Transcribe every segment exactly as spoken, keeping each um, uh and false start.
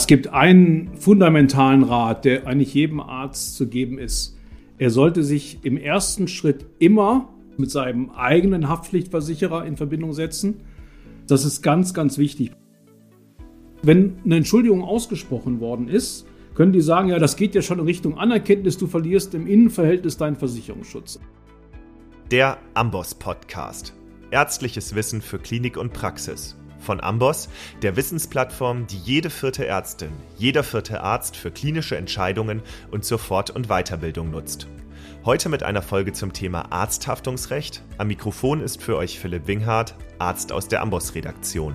Es gibt einen fundamentalen Rat, der eigentlich jedem Arzt zu geben ist. Er sollte sich im ersten Schritt immer mit seinem eigenen Haftpflichtversicherer in Verbindung setzen. Das ist ganz, ganz wichtig. Wenn eine Entschuldigung ausgesprochen worden ist, können die sagen, ja, das geht ja schon in Richtung Anerkenntnis, du verlierst im Innenverhältnis deinen Versicherungsschutz. Der Amboss Podcast. Ärztliches Wissen für Klinik und Praxis. Von Amboss, der Wissensplattform, die jede vierte Ärztin, jeder vierte Arzt für klinische Entscheidungen und zur Fort- und Weiterbildung nutzt. Heute mit einer Folge zum Thema Arzthaftungsrecht. Am Mikrofon ist für euch Philipp Winghardt, Arzt aus der Amboss-Redaktion.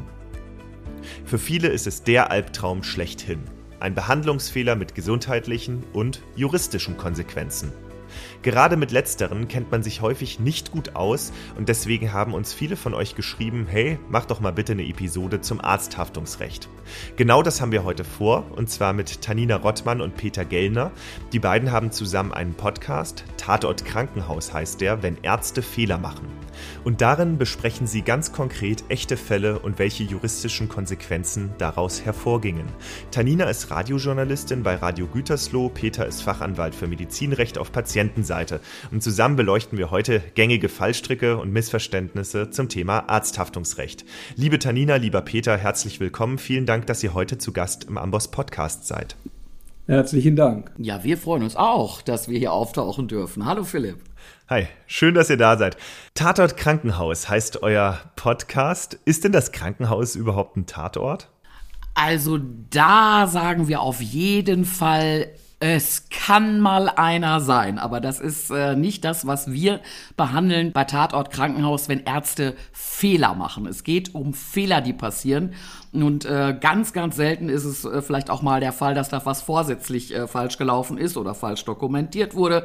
Für viele ist es der Albtraum schlechthin. Ein Behandlungsfehler mit gesundheitlichen und juristischen Konsequenzen. Gerade mit letzteren kennt man sich häufig nicht gut aus und deswegen haben uns viele von euch geschrieben, hey, mach doch mal bitte eine Episode zum Arzthaftungsrecht. Genau das haben wir heute vor, und zwar mit Tanina Rottmann und Peter Gellner. Die beiden haben zusammen einen Podcast, Tatort Krankenhaus heißt der, wenn Ärzte Fehler machen. Und darin besprechen sie ganz konkret echte Fälle und welche juristischen Konsequenzen daraus hervorgingen. Tanina ist Radiojournalistin bei Radio Gütersloh, Peter ist Fachanwalt für Medizinrecht auf Patientenseite. Und zusammen beleuchten wir heute gängige Fallstricke und Missverständnisse zum Thema Arzthaftungsrecht. Liebe Tanina, lieber Peter, herzlich willkommen. Vielen Dank, dass ihr heute zu Gast im Amboss Podcast seid. Herzlichen Dank. Ja, wir freuen uns auch, dass wir hier auftauchen dürfen. Hallo Philipp. Hi, schön, dass ihr da seid. Tatort Krankenhaus heißt euer Podcast. Ist denn das Krankenhaus überhaupt ein Tatort? Also da sagen wir auf jeden Fall, es kann mal einer sein, aber das ist äh, nicht das, was wir behandeln bei Tatort Krankenhaus, wenn Ärzte Fehler machen. Es geht um Fehler, die passieren, und äh, ganz, ganz selten ist es äh, vielleicht auch mal der Fall, dass da was vorsätzlich äh, falsch gelaufen ist oder falsch dokumentiert wurde,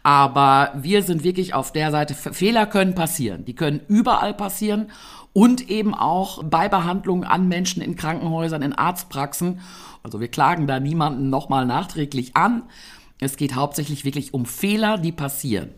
aber wir sind wirklich auf der Seite, Fehler können passieren, die können überall passieren und eben auch bei Behandlungen an Menschen in Krankenhäusern, in Arztpraxen. Also wir klagen da niemanden nochmal nachträglich an. Es geht hauptsächlich wirklich um Fehler, die passieren.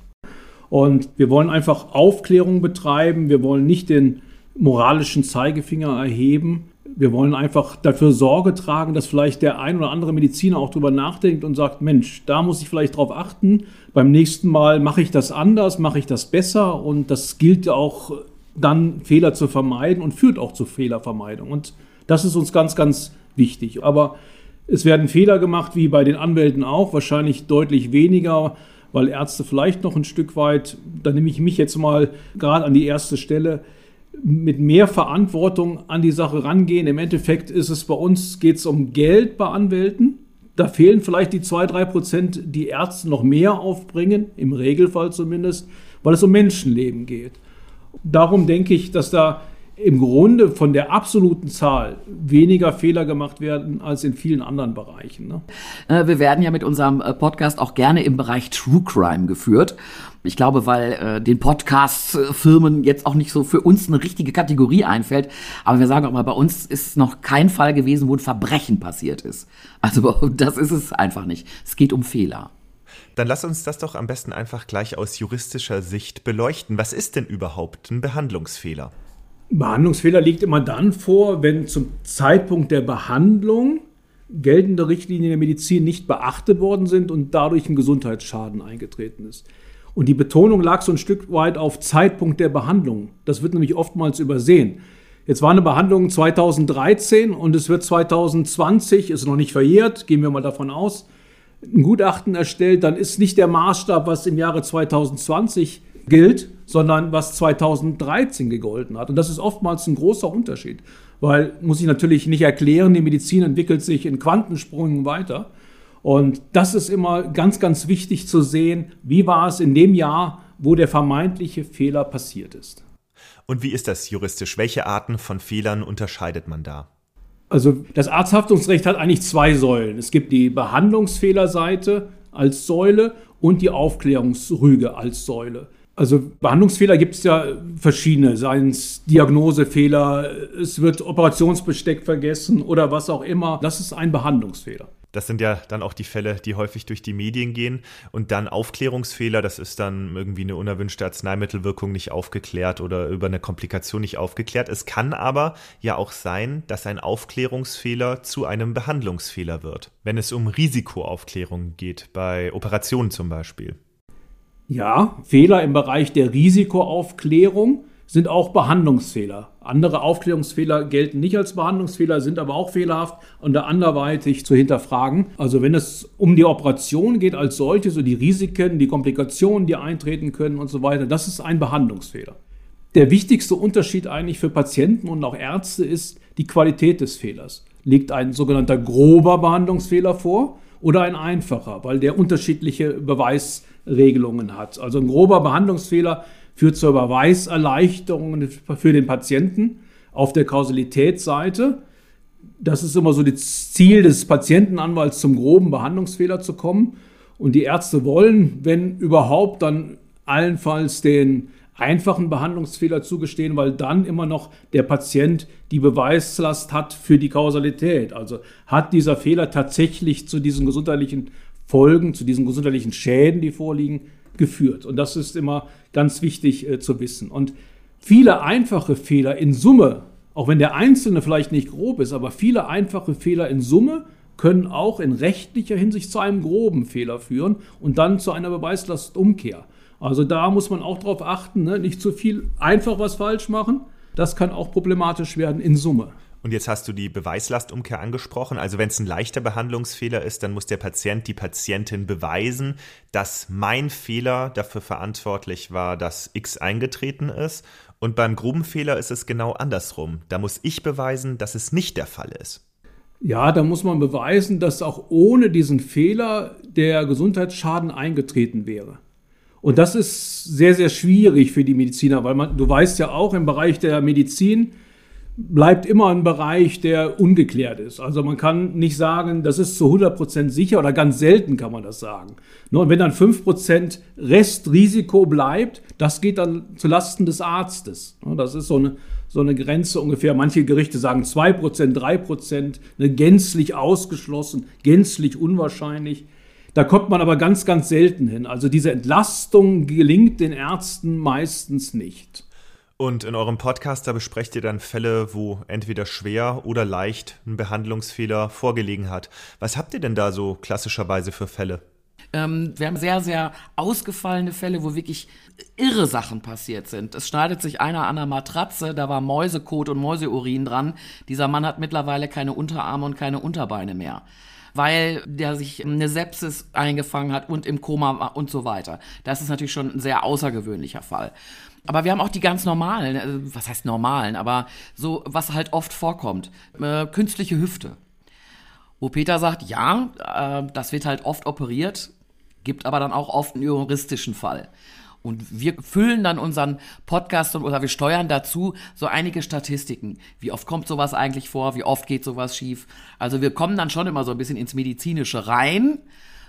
Und wir wollen einfach Aufklärung betreiben. Wir wollen nicht den moralischen Zeigefinger erheben. Wir wollen einfach dafür Sorge tragen, dass vielleicht der ein oder andere Mediziner auch drüber nachdenkt und sagt, Mensch, da muss ich vielleicht drauf achten. Beim nächsten Mal mache ich das anders, mache ich das besser. Und das gilt auch dann, Fehler zu vermeiden, und führt auch zur Fehlervermeidung. Und das ist uns ganz, ganz wichtig. Aber es werden Fehler gemacht, wie bei den Anwälten auch, wahrscheinlich deutlich weniger, weil Ärzte vielleicht noch ein Stück weit, da nehme ich mich jetzt mal gerade an die erste Stelle, mit mehr Verantwortung an die Sache rangehen. Im Endeffekt ist es bei uns, geht es um Geld bei Anwälten. Da fehlen vielleicht die zwei, drei Prozent, die Ärzte noch mehr aufbringen, im Regelfall zumindest, weil es um Menschenleben geht. Darum denke ich, dass da im Grunde von der absoluten Zahl weniger Fehler gemacht werden als in vielen anderen Bereichen. Ne? Wir werden ja mit unserem Podcast auch gerne im Bereich True Crime geführt. Ich glaube, weil äh, den Podcast-Firmen jetzt auch nicht so für uns eine richtige Kategorie einfällt. Aber wir sagen auch mal, bei uns ist noch kein Fall gewesen, wo ein Verbrechen passiert ist. Also das ist es einfach nicht. Es geht um Fehler. Dann lass uns das doch am besten einfach gleich aus juristischer Sicht beleuchten. Was ist denn überhaupt ein Behandlungsfehler? Behandlungsfehler liegt immer dann vor, wenn zum Zeitpunkt der Behandlung geltende Richtlinien der Medizin nicht beachtet worden sind und dadurch ein Gesundheitsschaden eingetreten ist. Und die Betonung lag so ein Stück weit auf Zeitpunkt der Behandlung. Das wird nämlich oftmals übersehen. Jetzt war eine Behandlung zweitausenddreizehn und es wird zweitausendzwanzig, ist noch nicht verjährt, gehen wir mal davon aus, ein Gutachten erstellt, dann ist nicht der Maßstab, was im Jahre zweitausendzwanzig gilt, sondern was zweitausenddreizehn gegolten hat. Und das ist oftmals ein großer Unterschied, weil, muss ich natürlich nicht erklären, die Medizin entwickelt sich in Quantensprüngen weiter. Und das ist immer ganz, ganz wichtig zu sehen, wie war es in dem Jahr, wo der vermeintliche Fehler passiert ist. Und wie ist das juristisch? Welche Arten von Fehlern unterscheidet man da? Also das Arzthaftungsrecht hat eigentlich zwei Säulen. Es gibt die Behandlungsfehlerseite als Säule und die Aufklärungsrüge als Säule. Also Behandlungsfehler gibt es ja verschiedene, seien es Diagnosefehler, es wird Operationsbesteck vergessen oder was auch immer. Das ist ein Behandlungsfehler. Das sind ja dann auch die Fälle, die häufig durch die Medien gehen. Und dann Aufklärungsfehler, das ist dann irgendwie eine unerwünschte Arzneimittelwirkung nicht aufgeklärt oder über eine Komplikation nicht aufgeklärt. Es kann aber ja auch sein, dass ein Aufklärungsfehler zu einem Behandlungsfehler wird, wenn es um Risikoaufklärung geht, bei Operationen zum Beispiel. Ja, Fehler im Bereich der Risikoaufklärung sind auch Behandlungsfehler. Andere Aufklärungsfehler gelten nicht als Behandlungsfehler, sind aber auch fehlerhaft und anderweitig zu hinterfragen. Also wenn es um die Operation geht als solche, so die Risiken, die Komplikationen, die eintreten können und so weiter, das ist ein Behandlungsfehler. Der wichtigste Unterschied eigentlich für Patienten und auch Ärzte ist die Qualität des Fehlers. Liegt ein sogenannter grober Behandlungsfehler vor oder ein einfacher, weil der unterschiedliche Beweisregelungen hat. Also ein grober Behandlungsfehler führt zur Beweiserleichterung für den Patienten auf der Kausalitätsseite. Das ist immer so das Ziel des Patientenanwalts, zum groben Behandlungsfehler zu kommen. Und die Ärzte wollen, wenn überhaupt, dann allenfalls den einfachen Behandlungsfehler zugestehen, weil dann immer noch der Patient die Beweislast hat für die Kausalität. Also hat dieser Fehler tatsächlich zu diesen gesundheitlichen Folgen, zu diesen gesundheitlichen Schäden, die vorliegen, geführt. Und das ist immer ganz wichtig äh, zu wissen. Und viele einfache Fehler in Summe, auch wenn der einzelne vielleicht nicht grob ist, aber viele einfache Fehler in Summe können auch in rechtlicher Hinsicht zu einem groben Fehler führen und dann zu einer Beweislastumkehr. Also da muss man auch darauf achten, ne? Nicht zu viel einfach was falsch machen. Das kann auch problematisch werden in Summe. Und jetzt hast du die Beweislastumkehr angesprochen. Also wenn es ein leichter Behandlungsfehler ist, dann muss der Patient, die Patientin beweisen, dass mein Fehler dafür verantwortlich war, dass X eingetreten ist. Und beim groben Fehler ist es genau andersrum. Da muss ich beweisen, dass es nicht der Fall ist. Ja, da muss man beweisen, dass auch ohne diesen Fehler der Gesundheitsschaden eingetreten wäre. Und das ist sehr, sehr schwierig für die Mediziner, weil man, du weißt ja auch, im Bereich der Medizin bleibt immer ein Bereich, der ungeklärt ist. Also man kann nicht sagen, das ist zu hundert Prozent sicher oder ganz selten kann man das sagen. Nur wenn dann fünf Prozent Restrisiko bleibt, das geht dann zulasten des Arztes. Das ist so eine, so eine Grenze ungefähr. Manche Gerichte sagen zwei Prozent, drei Prozent, gänzlich ausgeschlossen, gänzlich unwahrscheinlich. Da kommt man aber ganz, ganz selten hin. Also diese Entlastung gelingt den Ärzten meistens nicht. Und in eurem Podcast, da besprecht ihr dann Fälle, wo entweder schwer oder leicht ein Behandlungsfehler vorgelegen hat. Was habt ihr denn da so klassischerweise für Fälle? Ähm, wir haben sehr, sehr ausgefallene Fälle, wo wirklich irre Sachen passiert sind. Es schneidet sich einer an der Matratze, da war Mäusekot und Mäuseurin dran. Dieser Mann hat mittlerweile keine Unterarme und keine Unterbeine mehr, weil der sich eine Sepsis eingefangen hat und im Koma war und so weiter. Das ist natürlich schon ein sehr außergewöhnlicher Fall. Aber wir haben auch die ganz normalen, was heißt normalen, aber so, was halt oft vorkommt, äh, künstliche Hüfte. Wo Peter sagt, ja, äh, das wird halt oft operiert, gibt aber dann auch oft einen juristischen Fall. Und wir füllen dann unseren Podcast und, oder wir steuern dazu so einige Statistiken. Wie oft kommt sowas eigentlich vor? Wie oft geht sowas schief? Also wir kommen dann schon immer so ein bisschen ins Medizinische rein.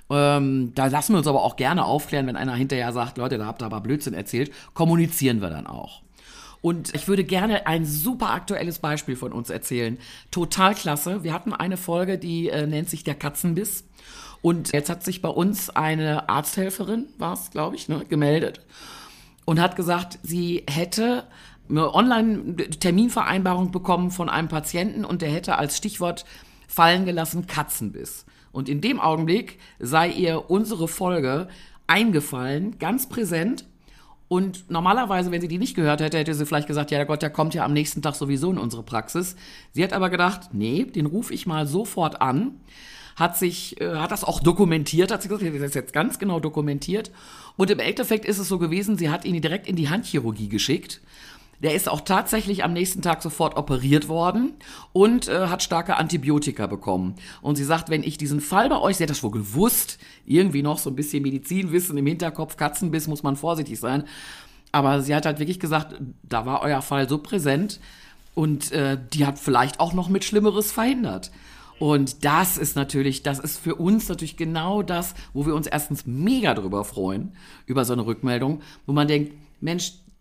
Ähm, da lassen wir uns aber auch gerne aufklären, wenn einer hinterher sagt, Leute, da habt ihr aber Blödsinn erzählt. Kommunizieren wir dann auch. Und ich würde gerne ein super aktuelles Beispiel von uns erzählen. Total klasse. Wir hatten eine Folge, die äh, nennt sich der Katzenbiss. Und jetzt hat sich bei uns eine Arzthelferin, war es, glaube ich, ne, gemeldet und hat gesagt, sie hätte eine Online-Terminvereinbarung bekommen von einem Patienten und der hätte als Stichwort fallen gelassen Katzenbiss. Und in dem Augenblick sei ihr unsere Folge eingefallen, ganz präsent. Und normalerweise, wenn sie die nicht gehört hätte, hätte sie vielleicht gesagt, ja der Gott, der kommt ja am nächsten Tag sowieso in unsere Praxis. Sie hat aber gedacht, nee, den rufe ich mal sofort an. Hat sich, äh, hat das auch dokumentiert, hat sie gesagt, das ist jetzt ganz genau dokumentiert. Und im Endeffekt ist es so gewesen, sie hat ihn direkt in die Handchirurgie geschickt. Der ist auch tatsächlich am nächsten Tag sofort operiert worden und äh, hat starke Antibiotika bekommen. Und sie sagt, wenn ich diesen Fall bei euch, sie hat das wohl gewusst, irgendwie noch so ein bisschen Medizinwissen im Hinterkopf, Katzenbiss, muss man vorsichtig sein. Aber sie hat halt wirklich gesagt, da war euer Fall so präsent und äh, die hat vielleicht auch noch mit Schlimmeres verhindert. Und das ist natürlich, das ist für uns natürlich genau das, wo wir uns erstens mega drüber freuen, über so eine Rückmeldung, wo man denkt, Mensch,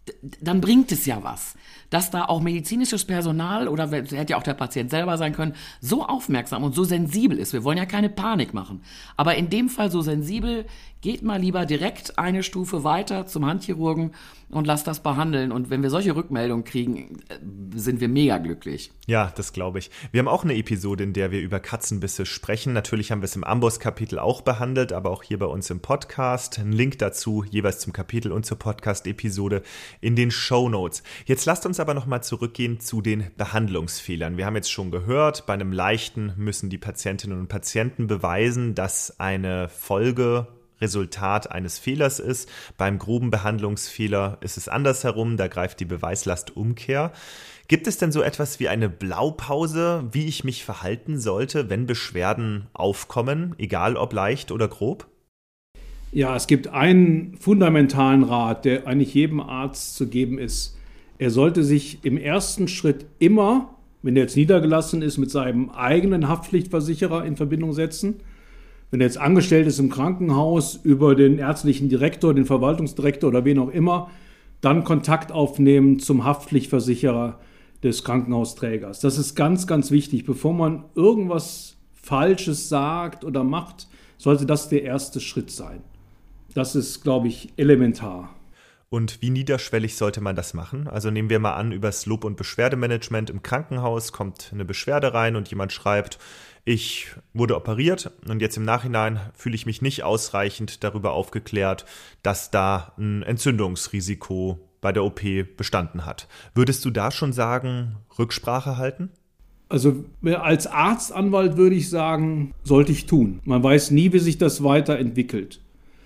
dann bringt es ja was, dass da auch medizinisches Personal oder hätte ja auch der Patient selber sein können, so aufmerksam und so sensibel ist. Wir wollen ja keine Panik machen. Aber in dem Fall so sensibel, geht mal lieber direkt eine Stufe weiter zum Handchirurgen und lasst das behandeln. Und wenn wir solche Rückmeldungen kriegen, sind wir mega glücklich. Ja, das glaube ich. Wir haben auch eine Episode, in der wir über Katzenbisse sprechen. Natürlich haben wir es im Amboss-Kapitel auch behandelt, aber auch hier bei uns im Podcast. Ein Link dazu, jeweils zum Kapitel und zur Podcast-Episode in den Shownotes. Jetzt lasst uns aber nochmal zurückgehen zu den Behandlungsfehlern. Wir haben jetzt schon gehört, bei einem leichten müssen die Patientinnen und Patienten beweisen, dass eine Folge Resultat eines Fehlers ist. Beim groben Behandlungsfehler ist es andersherum, da greift die Beweislastumkehr. Gibt es denn so etwas wie eine Blaupause, wie ich mich verhalten sollte, wenn Beschwerden aufkommen, egal ob leicht oder grob? Ja, es gibt einen fundamentalen Rat, der eigentlich jedem Arzt zu geben ist. Er sollte sich im ersten Schritt immer, wenn er jetzt niedergelassen ist, mit seinem eigenen Haftpflichtversicherer in Verbindung setzen. Wenn er jetzt angestellt ist im Krankenhaus, über den ärztlichen Direktor, den Verwaltungsdirektor oder wen auch immer, dann Kontakt aufnehmen zum Haftpflichtversicherer des Krankenhausträgers. Das ist ganz, ganz wichtig. Bevor man irgendwas Falsches sagt oder macht, sollte das der erste Schritt sein. Das ist, glaube ich, elementar. Und wie niederschwellig sollte man das machen? Also nehmen wir mal an, über das Lob- und Beschwerdemanagement im Krankenhaus kommt eine Beschwerde rein und jemand schreibt, ich wurde operiert und jetzt im Nachhinein fühle ich mich nicht ausreichend darüber aufgeklärt, dass da ein Entzündungsrisiko bei der O P bestanden hat. Würdest du da schon sagen, Rücksprache halten? Also als Arztanwalt würde ich sagen, sollte ich tun. Man weiß nie, wie sich das weiterentwickelt.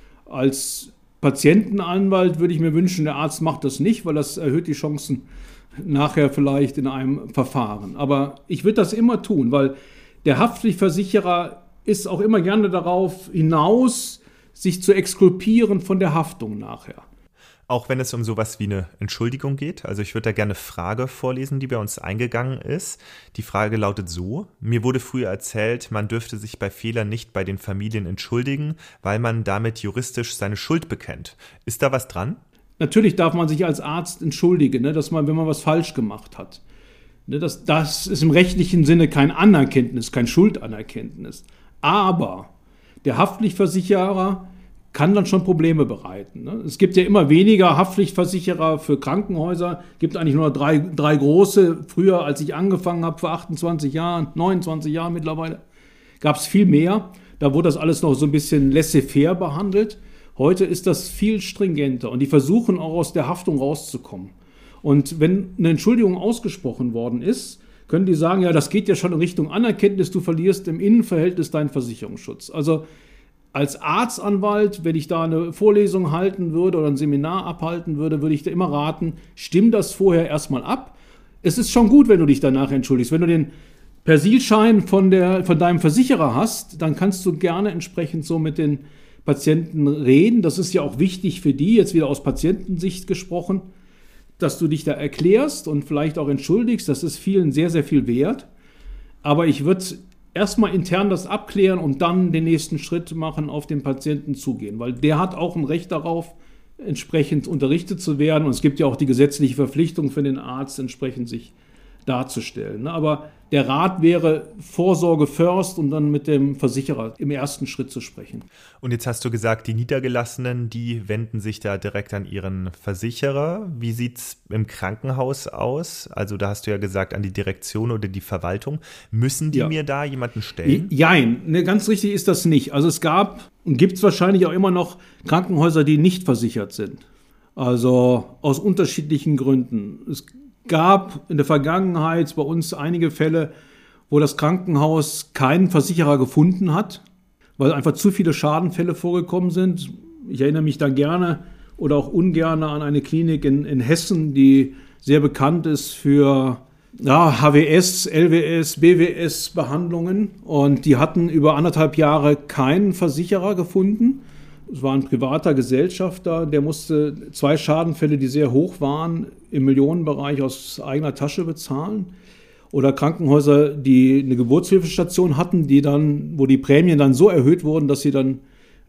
Als Patientenanwalt würde ich mir wünschen, der Arzt macht das nicht, weil das erhöht die Chancen nachher vielleicht in einem Verfahren. Aber ich würde das immer tun, weil der Haftpflichtversicherer ist auch immer gerne darauf hinaus, sich zu exkulpieren von der Haftung nachher. Auch wenn es um sowas wie eine Entschuldigung geht. Also ich würde da gerne eine Frage vorlesen, die bei uns eingegangen ist. Die Frage lautet so: Mir wurde früher erzählt, man dürfte sich bei Fehlern nicht bei den Familien entschuldigen, weil man damit juristisch seine Schuld bekennt. Ist da was dran? Natürlich darf man sich als Arzt entschuldigen, ne, dass man, wenn man was falsch gemacht hat. Ne, das, das ist im rechtlichen Sinne kein Anerkenntnis, kein Schuldanerkenntnis. Aber der Haftpflichtversicherer kann dann schon Probleme bereiten. Ne? Es gibt ja immer weniger Haftpflichtversicherer für Krankenhäuser. Es gibt eigentlich nur drei, drei große. Früher, als ich angefangen habe, vor achtundzwanzig Jahren, neunundzwanzig Jahren mittlerweile, gab es viel mehr. Da wurde das alles noch so ein bisschen laissez-faire behandelt. Heute ist das viel stringenter und die versuchen auch aus der Haftung rauszukommen. Und wenn eine Entschuldigung ausgesprochen worden ist, können die sagen, ja, das geht ja schon in Richtung Anerkenntnis, du verlierst im Innenverhältnis deinen Versicherungsschutz. Also als Arztanwalt, wenn ich da eine Vorlesung halten würde oder ein Seminar abhalten würde, würde ich da immer raten, stimm das vorher erstmal ab. Es ist schon gut, wenn du dich danach entschuldigst. Wenn du den Persilschein von, der, von deinem Versicherer hast, dann kannst du gerne entsprechend so mit den Patienten reden. Das ist ja auch wichtig für die, jetzt wieder aus Patientensicht gesprochen, dass du dich da erklärst und vielleicht auch entschuldigst. Das ist vielen sehr, sehr viel wert. Aber ich würde erstmal intern das abklären und dann den nächsten Schritt machen, auf den Patienten zugehen. Weil der hat auch ein Recht darauf, entsprechend unterrichtet zu werden. Und es gibt ja auch die gesetzliche Verpflichtung für den Arzt, entsprechend sich darzustellen. Aber der Rat wäre Vorsorge first und dann mit dem Versicherer im ersten Schritt zu sprechen. Und jetzt hast du gesagt, die Niedergelassenen, die wenden sich da direkt an ihren Versicherer. Wie sieht es im Krankenhaus aus? Also da hast du ja gesagt, an die Direktion oder die Verwaltung. Müssen die ja. mir da jemanden stellen? Jein, ne, ganz richtig ist das nicht. Also es gab und gibt es wahrscheinlich auch immer noch Krankenhäuser, die nicht versichert sind. Also aus unterschiedlichen Gründen. Es gab in der Vergangenheit bei uns einige Fälle, wo das Krankenhaus keinen Versicherer gefunden hat, weil einfach zu viele Schadenfälle vorgekommen sind. Ich erinnere mich da gerne oder auch ungern an eine Klinik in, in Hessen, die sehr bekannt ist für ja, H W S, L W S, B W S-Behandlungen. Und die hatten über anderthalb Jahre keinen Versicherer gefunden. Es war ein privater Gesellschafter, der musste zwei Schadenfälle, die sehr hoch waren, im Millionenbereich aus eigener Tasche bezahlen. Oder Krankenhäuser, die eine Geburtshilfestation hatten, die dann, wo die Prämien dann so erhöht wurden, dass sie dann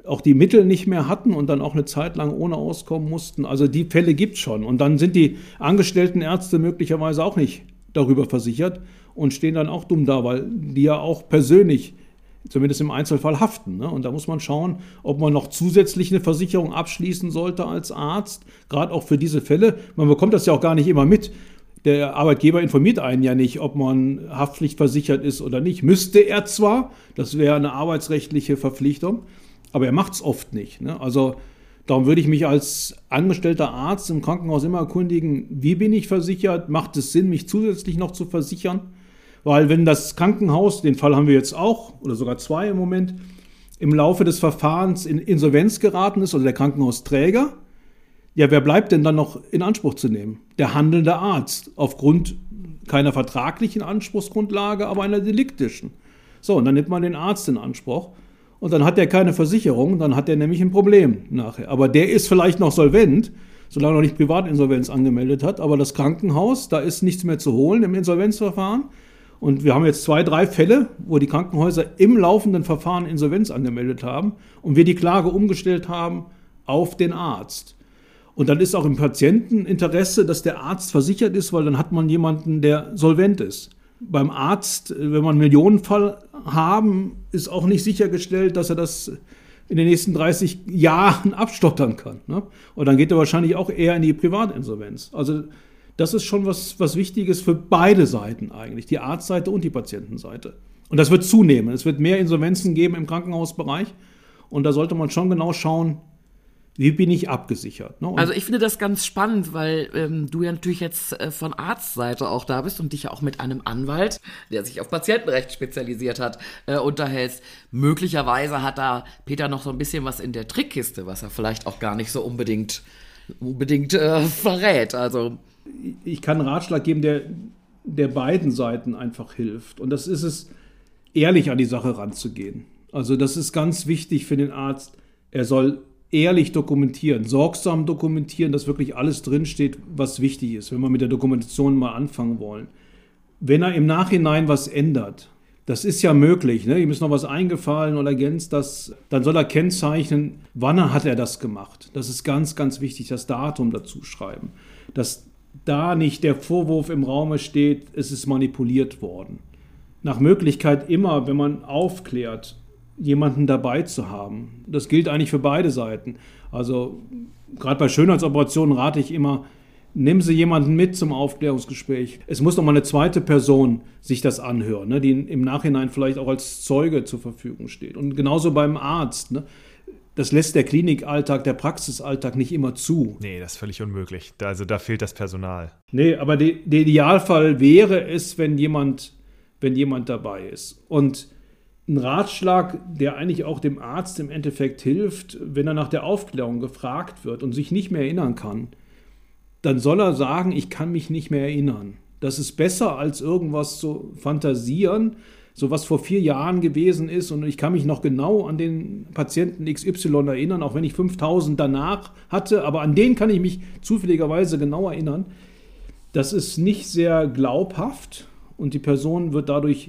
auch die Mittel nicht mehr hatten und dann auch eine Zeit lang ohne auskommen mussten. Also die Fälle gibt es schon. Und dann sind die angestellten Ärzte möglicherweise auch nicht darüber versichert und stehen dann auch dumm da, weil die ja auch persönlich, zumindest im Einzelfall, haften. Ne? Und da muss man schauen, ob man noch zusätzlich eine Versicherung abschließen sollte als Arzt, gerade auch für diese Fälle. Man bekommt das ja auch gar nicht immer mit. Der Arbeitgeber informiert einen ja nicht, ob man haftpflichtversichert ist oder nicht. Müsste er zwar, das wäre eine arbeitsrechtliche Verpflichtung, aber er macht es oft nicht. Ne? Also darum würde ich mich als angestellter Arzt im Krankenhaus immer erkundigen, wie bin ich versichert? Macht es Sinn, mich zusätzlich noch zu versichern? Weil wenn das Krankenhaus, den Fall haben wir jetzt auch, oder sogar zwei im Moment, im Laufe des Verfahrens in Insolvenz geraten ist, oder der Krankenhausträger, ja, wer bleibt denn dann noch in Anspruch zu nehmen? Der handelnde Arzt, aufgrund keiner vertraglichen Anspruchsgrundlage, aber einer deliktischen. So, und dann nimmt man den Arzt in Anspruch und dann hat der keine Versicherung, dann hat der nämlich ein Problem nachher. Aber der ist vielleicht noch solvent, solange er noch nicht Privatinsolvenz angemeldet hat, aber das Krankenhaus, da ist nichts mehr zu holen im Insolvenzverfahren. Und wir haben jetzt zwei, drei Fälle, wo die Krankenhäuser im laufenden Verfahren Insolvenz angemeldet haben und wir die Klage umgestellt haben auf den Arzt. Und dann ist auch im Patienteninteresse, dass der Arzt versichert ist, weil dann hat man jemanden, der solvent ist. Beim Arzt, wenn wir einen Millionenfall haben, ist auch nicht sichergestellt, dass er das in den nächsten dreißig Jahren abstottern kann. Ne? Und dann geht er wahrscheinlich auch eher in die Privatinsolvenz. Also das ist schon was, was Wichtiges für beide Seiten eigentlich, die Arztseite und die Patientenseite. Und das wird zunehmen. Es wird mehr Insolvenzen geben im Krankenhausbereich. Und da sollte man schon genau schauen, wie bin ich abgesichert? Ne? Also ich finde das ganz spannend, weil ähm, du ja natürlich jetzt äh, von Arztseite auch da bist und dich ja auch mit einem Anwalt, der sich auf Patientenrecht spezialisiert hat, äh, unterhältst. Möglicherweise hat da Peter noch so ein bisschen was in der Trickkiste, was er vielleicht auch gar nicht so unbedingt, unbedingt äh, verrät. Also ich kann einen Ratschlag geben, der, der beiden Seiten einfach hilft. Und das ist es, ehrlich an die Sache ranzugehen. Also das ist ganz wichtig für den Arzt. Er soll ehrlich dokumentieren, sorgsam dokumentieren, dass wirklich alles drinsteht, was wichtig ist, wenn wir mit der Dokumentation mal anfangen wollen. Wenn er im Nachhinein was ändert, das ist ja möglich, ne? Ihm ist noch was eingefallen oder ergänzt das, dann soll er kennzeichnen, wann hat er das gemacht. Das ist ganz, ganz wichtig, das Datum dazu schreiben. Dass da nicht der Vorwurf im Raume steht, es ist manipuliert worden. Nach Möglichkeit immer, wenn man aufklärt, jemanden dabei zu haben. Das gilt eigentlich für beide Seiten. Also gerade bei Schönheitsoperationen rate ich immer, nehmen Sie jemanden mit zum Aufklärungsgespräch. Es muss noch mal eine zweite Person sich das anhören, ne, die im Nachhinein vielleicht auch als Zeuge zur Verfügung steht. Und genauso beim Arzt. Ne, das lässt der Klinikalltag, der Praxisalltag nicht immer zu. Nee, das ist völlig unmöglich. Also da fehlt das Personal. Nee, aber die, der Idealfall wäre es, wenn jemand, wenn jemand dabei ist. Und ein Ratschlag, der eigentlich auch dem Arzt im Endeffekt hilft, wenn er nach der Aufklärung gefragt wird und sich nicht mehr erinnern kann, dann soll er sagen, ich kann mich nicht mehr erinnern. Das ist besser, als irgendwas zu fantasieren, so was vor vier Jahren gewesen ist und ich kann mich noch genau an den Patienten X Y erinnern, auch wenn ich fünftausend danach hatte, aber an den kann ich mich zufälligerweise genau erinnern. Das ist nicht sehr glaubhaft und die Person wird dadurch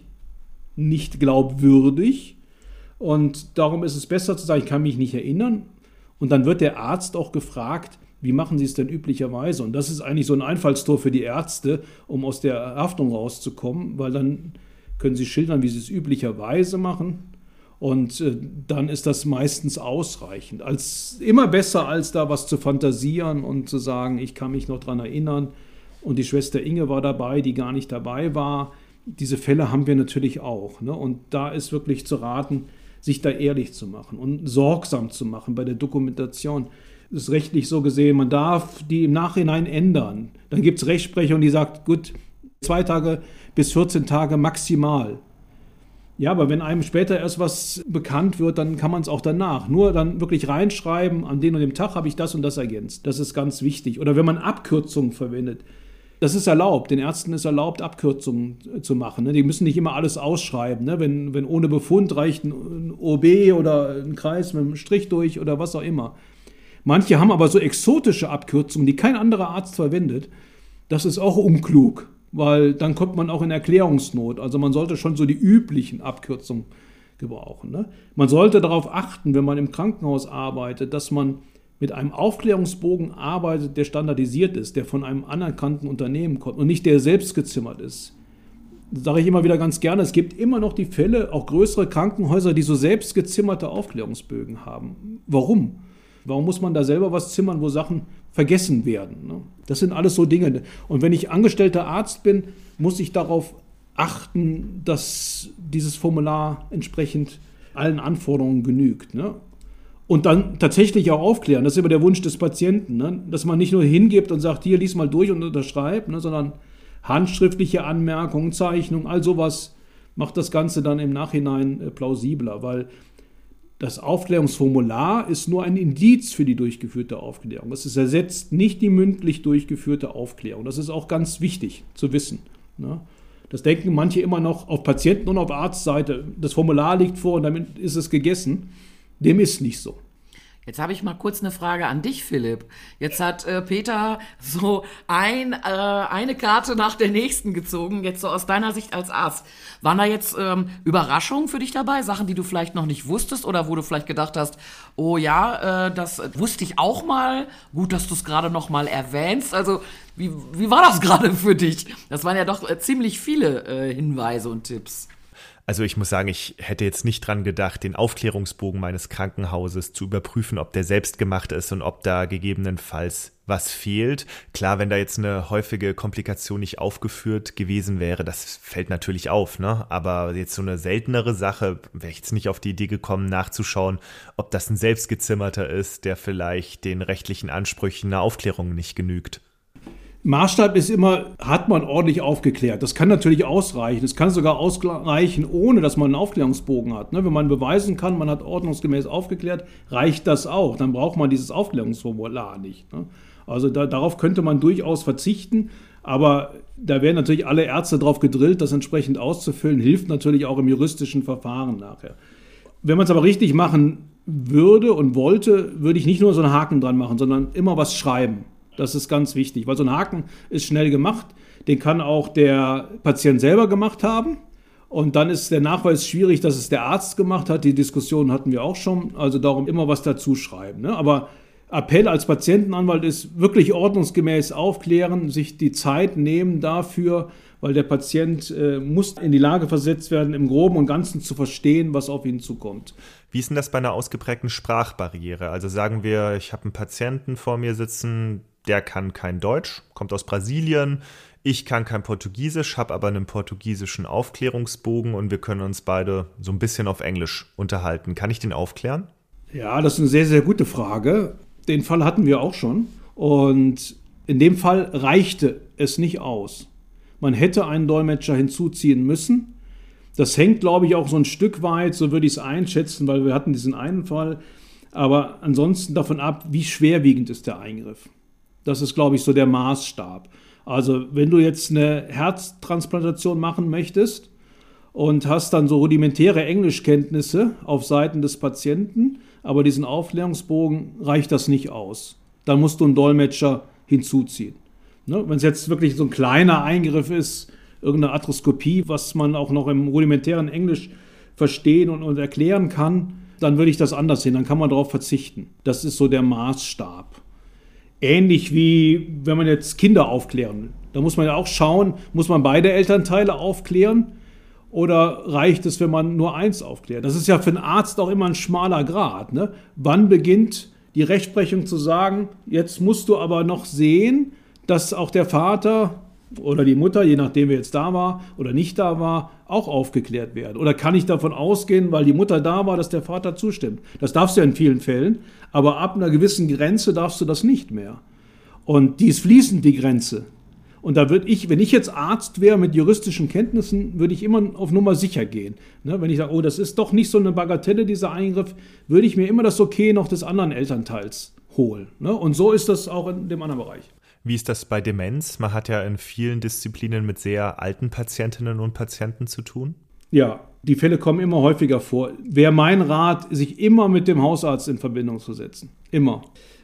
nicht glaubwürdig und darum ist es besser zu sagen, ich kann mich nicht erinnern und dann wird der Arzt auch gefragt, wie machen Sie es denn üblicherweise? Und das ist eigentlich so ein Einfallstor für die Ärzte, um aus der Haftung rauszukommen, weil dann können sie schildern, wie sie es üblicherweise machen und äh, dann ist das meistens ausreichend. Als, immer besser, als da was zu fantasieren und zu sagen, ich kann mich noch dran erinnern und die Schwester Inge war dabei, die gar nicht dabei war. Diese Fälle haben wir natürlich auch. Ne? Und da ist wirklich zu raten, sich da ehrlich zu machen und sorgsam zu machen bei der Dokumentation. Das ist rechtlich so gesehen, man darf die im Nachhinein ändern. Dann gibt es Rechtsprechung, die sagt, gut, zwei Tage bis vierzehn Tage maximal. Ja, aber wenn einem später erst was bekannt wird, dann kann man es auch danach. Nur dann wirklich reinschreiben, an dem und dem Tag habe ich das und das ergänzt. Das ist ganz wichtig. Oder wenn man Abkürzungen verwendet. Das ist erlaubt. Den Ärzten ist erlaubt, Abkürzungen zu machen. Ne? Die müssen nicht immer alles ausschreiben. Ne? Wenn, wenn ohne Befund reicht ein O B oder ein Kreis mit einem Strich durch oder was auch immer. Manche haben aber so exotische Abkürzungen, die kein anderer Arzt verwendet. Das ist auch unklug, weil dann kommt man auch in Erklärungsnot. Also man sollte schon so die üblichen Abkürzungen gebrauchen. Ne? Man sollte darauf achten, wenn man im Krankenhaus arbeitet, dass man mit einem Aufklärungsbogen arbeitet, der standardisiert ist, der von einem anerkannten Unternehmen kommt und nicht der selbst gezimmert ist. Das sage ich immer wieder ganz gerne, es gibt immer noch die Fälle, auch größere Krankenhäuser, die so selbst gezimmerte Aufklärungsbögen haben. Warum? Warum muss man da selber was zimmern, wo Sachen vergessen werden? Ne? Das sind alles so Dinge. Und wenn ich angestellter Arzt bin, muss ich darauf achten, dass dieses Formular entsprechend allen Anforderungen genügt. Ne? Und dann tatsächlich auch aufklären. Das ist immer der Wunsch des Patienten, ne? Dass man nicht nur hingibt und sagt, hier, lies mal durch und unterschreib, ne? Sondern handschriftliche Anmerkungen, Zeichnungen, all sowas macht das Ganze dann im Nachhinein äh, plausibler, weil das Aufklärungsformular ist nur ein Indiz für die durchgeführte Aufklärung. Es ersetzt nicht die mündlich durchgeführte Aufklärung. Das ist auch ganz wichtig zu wissen. Ne? Das denken manche immer noch auf Patienten- und auf Arztseite. Das Formular liegt vor und damit ist es gegessen. Dem ist nicht so. Jetzt habe ich mal kurz eine Frage an dich, Philipp. Jetzt hat äh, Peter so ein, äh, eine Karte nach der nächsten gezogen, jetzt so aus deiner Sicht als Arzt. Waren da jetzt ähm, Überraschungen für dich dabei? Sachen, die du vielleicht noch nicht wusstest oder wo du vielleicht gedacht hast, oh ja, äh, das wusste ich auch mal. Gut, dass du es gerade noch mal erwähnst. Also wie, wie war das gerade für dich? Das waren ja doch äh, ziemlich viele äh, Hinweise und Tipps. Also ich muss sagen, ich hätte jetzt nicht dran gedacht, den Aufklärungsbogen meines Krankenhauses zu überprüfen, ob der selbst gemacht ist und ob da gegebenenfalls was fehlt. Klar, wenn da jetzt eine häufige Komplikation nicht aufgeführt gewesen wäre, das fällt natürlich auf, ne? Aber jetzt so eine seltenere Sache, wäre ich jetzt nicht auf die Idee gekommen, nachzuschauen, ob das ein selbstgezimmerter ist, der vielleicht den rechtlichen Ansprüchen einer Aufklärung nicht genügt. Maßstab ist immer, hat man ordentlich aufgeklärt. Das kann natürlich ausreichen. Es kann sogar ausreichen, ohne dass man einen Aufklärungsbogen hat. Wenn man beweisen kann, man hat ordnungsgemäß aufgeklärt, reicht das auch. Dann braucht man dieses Aufklärungsformular nicht. Also da, darauf könnte man durchaus verzichten. Aber da werden natürlich alle Ärzte drauf gedrillt, das entsprechend auszufüllen. Hilft natürlich auch im juristischen Verfahren nachher. Wenn man es aber richtig machen würde und wollte, würde ich nicht nur so einen Haken dran machen, sondern immer was schreiben. Das ist ganz wichtig, weil so ein Haken ist schnell gemacht. Den kann auch der Patient selber gemacht haben. Und dann ist der Nachweis schwierig, dass es der Arzt gemacht hat. Die Diskussion hatten wir auch schon. Also darum immer was dazu schreiben. Ne? Aber Appell als Patientenanwalt ist wirklich ordnungsgemäß aufklären, sich die Zeit nehmen dafür, weil der Patient äh, muss in die Lage versetzt werden, im Groben und Ganzen zu verstehen, was auf ihn zukommt. Wie ist denn das bei einer ausgeprägten Sprachbarriere? Also sagen wir, ich habe einen Patienten vor mir sitzen, der kann kein Deutsch, kommt aus Brasilien. Ich kann kein Portugiesisch, habe aber einen portugiesischen Aufklärungsbogen und wir können uns beide so ein bisschen auf Englisch unterhalten. Kann ich den aufklären? Ja, das ist eine sehr, sehr gute Frage. Den Fall hatten wir auch schon. Und in dem Fall reichte es nicht aus. Man hätte einen Dolmetscher hinzuziehen müssen. Das hängt, glaube ich, auch so ein Stück weit, so würde ich es einschätzen, weil wir hatten diesen einen Fall. Aber ansonsten davon ab, wie schwerwiegend ist der Eingriff. Das ist, glaube ich, so der Maßstab. Also wenn du jetzt eine Herztransplantation machen möchtest und hast dann so rudimentäre Englischkenntnisse auf Seiten des Patienten, aber diesen Aufklärungsbogen reicht das nicht aus. Dann musst du einen Dolmetscher hinzuziehen. Ne? Wenn es jetzt wirklich so ein kleiner Eingriff ist, irgendeine Arthroskopie, was man auch noch im rudimentären Englisch verstehen und, und erklären kann, dann würde ich das anders sehen. Dann kann man darauf verzichten. Das ist so der Maßstab. Ähnlich wie wenn man jetzt Kinder aufklären will. Da muss man ja auch schauen, muss man beide Elternteile aufklären oder reicht es, wenn man nur eins aufklärt? Das ist ja für einen Arzt auch immer ein schmaler Grat. Ne? Wann beginnt die Rechtsprechung zu sagen, jetzt musst du aber noch sehen, dass auch der Vater oder die Mutter, je nachdem wer jetzt da war oder nicht da war, auch aufgeklärt werden? Oder kann ich davon ausgehen, weil die Mutter da war, dass der Vater zustimmt? Das darfst du ja in vielen Fällen, aber ab einer gewissen Grenze darfst du das nicht mehr. Und die ist fließend, die Grenze. Und da würde ich, wenn ich jetzt Arzt wäre mit juristischen Kenntnissen, würde ich immer auf Nummer sicher gehen. Ne? Wenn ich sage, oh, das ist doch nicht so eine Bagatelle, dieser Eingriff, würde ich mir immer das Okay noch des anderen Elternteils holen. Ne? Und so ist das auch in dem anderen Bereich. Wie ist das bei Demenz? Man hat ja in vielen Disziplinen mit sehr alten Patientinnen und Patienten zu tun. Ja, die Fälle kommen immer häufiger vor. Wäre mein Rat, sich immer mit dem Hausarzt in Verbindung zu setzen. Immer.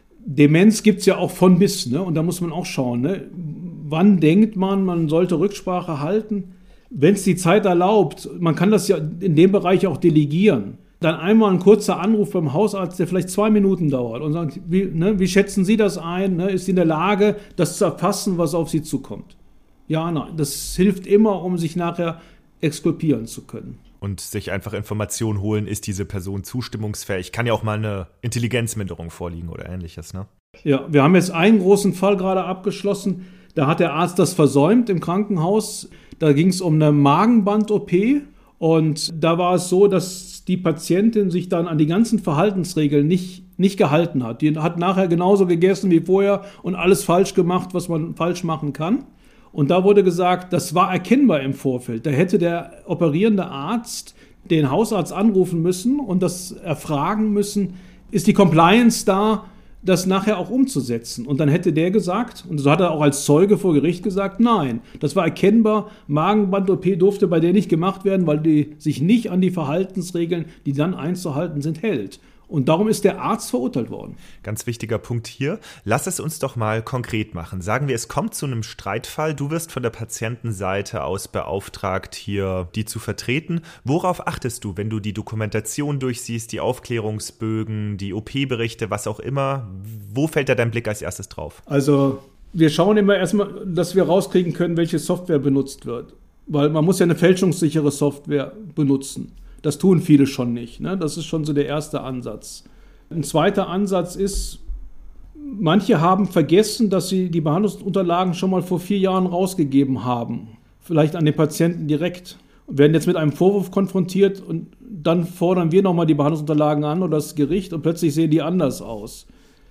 Demenz gibt es ja auch von bis, ne? Und da muss man auch schauen, ne? Wann denkt man, man sollte Rücksprache halten? wenn es die Zeit erlaubt, man kann das ja in dem Bereich auch delegieren, dann einmal ein kurzer Anruf beim Hausarzt, der vielleicht zwei Minuten dauert und sagt, wie, ne, wie schätzen Sie das ein? Ne? Ist sie in der Lage, das zu erfassen, was auf Sie zukommt? Ja, nein. Das hilft immer, um sich nachher exkulpieren zu können. Und sich einfach Informationen holen, ist diese Person zustimmungsfähig? Kann ja auch mal eine Intelligenzminderung vorliegen oder ähnliches, ne? Ja, wir haben jetzt einen großen Fall gerade abgeschlossen. Da hat der Arzt das versäumt im Krankenhaus. Da ging es um eine Magenband-O P. Und da war es so, dass die Patientin sich dann an die ganzen Verhaltensregeln nicht, nicht gehalten hat. Die hat nachher genauso gegessen wie vorher und alles falsch gemacht, was man falsch machen kann. Und da wurde gesagt, das war erkennbar im Vorfeld. Da hätte der operierende Arzt den Hausarzt anrufen müssen und das erfragen müssen, ist die Compliance da, das nachher auch umzusetzen. Und dann hätte der gesagt, und so hat er auch als Zeuge vor Gericht gesagt, nein, das war erkennbar, Magenband-O P durfte bei der nicht gemacht werden, weil die sich nicht an die Verhaltensregeln, die dann einzuhalten sind, hält. Und darum ist der Arzt verurteilt worden. Ganz wichtiger Punkt hier. Lass es uns doch mal konkret machen. Sagen wir, es kommt zu einem Streitfall. Du wirst von der Patientenseite aus beauftragt, hier die zu vertreten. Worauf achtest du, wenn du die Dokumentation durchsiehst, die Aufklärungsbögen, die O P-Berichte, was auch immer? Wo fällt da dein Blick als erstes drauf? Also wir schauen immer erstmal, dass wir rauskriegen können, welche Software benutzt wird. Weil man muss ja eine fälschungssichere Software benutzen. Das tun viele schon nicht. Ne? Das ist schon so der erste Ansatz. Ein zweiter Ansatz ist, manche haben vergessen, dass sie die Behandlungsunterlagen schon mal vor vier Jahren rausgegeben haben. Vielleicht an den Patienten direkt. Und werden jetzt mit einem Vorwurf konfrontiert und dann fordern wir nochmal die Behandlungsunterlagen an oder das Gericht und plötzlich sehen die anders aus.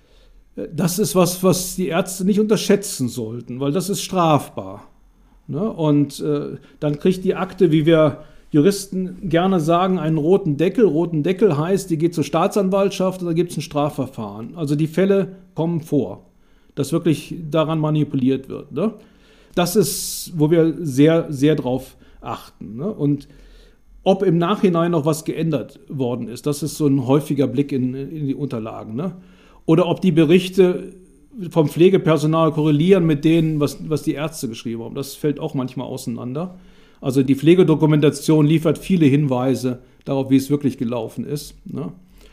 Das ist was, was die Ärzte nicht unterschätzen sollten, weil das ist strafbar. Ne? Und äh, dann kriegt die Akte, wie wir Juristen gerne sagen, einen roten Deckel. Roten Deckel heißt, die geht zur Staatsanwaltschaft und da gibt es ein Strafverfahren. Also die Fälle kommen vor, dass wirklich daran manipuliert wird. Ne? Das ist, wo wir sehr, sehr drauf achten. Ne? Und ob im Nachhinein noch was geändert worden ist, das ist so ein häufiger Blick in, in die Unterlagen. Ne? Oder ob die Berichte vom Pflegepersonal korrelieren mit denen, was, was die Ärzte geschrieben haben. Das fällt auch manchmal auseinander. Also die Pflegedokumentation liefert viele Hinweise darauf, wie es wirklich gelaufen ist. Ne?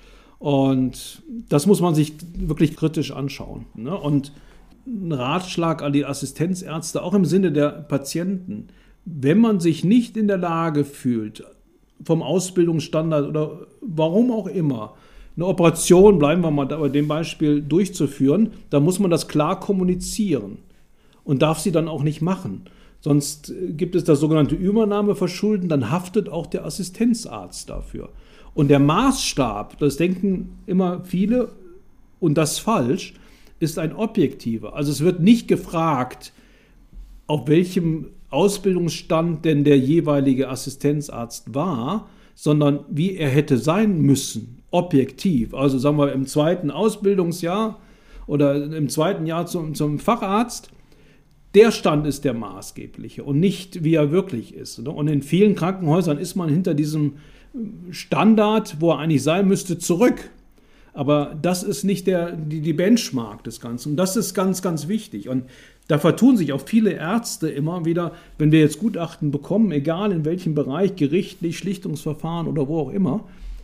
Und das muss man sich wirklich kritisch anschauen. Ne? Und ein Ratschlag an die Assistenzärzte, auch im Sinne der Patienten, wenn man sich nicht in der Lage fühlt, vom Ausbildungsstandard oder warum auch immer, eine Operation, bleiben wir mal bei dem Beispiel, durchzuführen, dann muss man das klar kommunizieren und darf sie dann auch nicht machen. Sonst gibt es das sogenannte Übernahmeverschulden, dann haftet auch der Assistenzarzt dafür. Und der Maßstab, das denken immer viele, und das falsch, ist ein objektiver. Also es wird nicht gefragt, auf welchem Ausbildungsstand denn der jeweilige Assistenzarzt war, sondern wie er hätte sein müssen, objektiv. Also sagen wir im zweiten Ausbildungsjahr oder im zweiten Jahr zum, zum Facharzt. Der Stand ist der maßgebliche und nicht, wie er wirklich ist. Und in vielen Krankenhäusern ist man hinter diesem Standard, wo er eigentlich sein müsste, zurück. Aber das ist nicht der, die, die Benchmark des Ganzen. Und das ist ganz, ganz wichtig. Und da vertun sich auch viele Ärzte immer wieder, wenn wir jetzt Gutachten bekommen, egal in welchem Bereich, gerichtlich, Schlichtungsverfahren oder wo auch immer.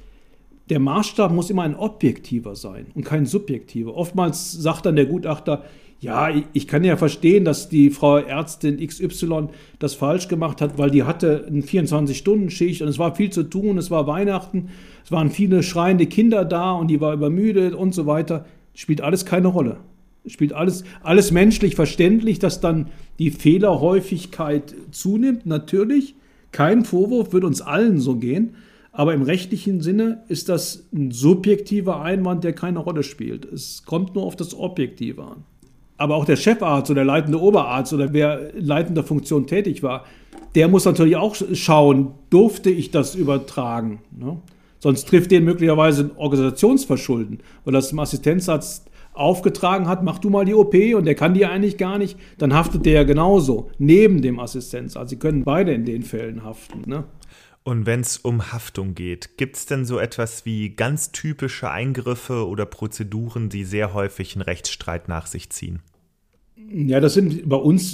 Der Maßstab muss immer ein objektiver sein und kein subjektiver. Oftmals sagt dann der Gutachter, ja, ich kann ja verstehen, dass die Frau Ärztin X Y das falsch gemacht hat, weil die hatte eine vierundzwanzig-Stunden-Schicht und es war viel zu tun, es war Weihnachten, es waren viele schreiende Kinder da und die war übermüdet und so weiter. Spielt alles keine Rolle. Spielt alles, alles menschlich verständlich, dass dann die Fehlerhäufigkeit zunimmt, natürlich. Kein Vorwurf, wird uns allen so gehen. Aber im rechtlichen Sinne ist das ein subjektiver Einwand, der keine Rolle spielt. Es kommt nur auf das Objektive an. Aber auch der Chefarzt oder der leitende Oberarzt oder wer in leitender Funktion tätig war, der muss natürlich auch schauen, durfte ich das übertragen? Ne? Sonst trifft den möglicherweise ein Organisationsverschulden, weil das dem Assistenzarzt aufgetragen hat, mach du mal die O P und der kann die eigentlich gar nicht, dann haftet der ja genauso neben dem Assistenzarzt. Sie können beide in den Fällen haften. Ne? Und wenn es um Haftung geht, gibt es denn so etwas wie ganz typische Eingriffe oder Prozeduren, die sehr häufig einen Rechtsstreit nach sich ziehen? Ja, das sind bei uns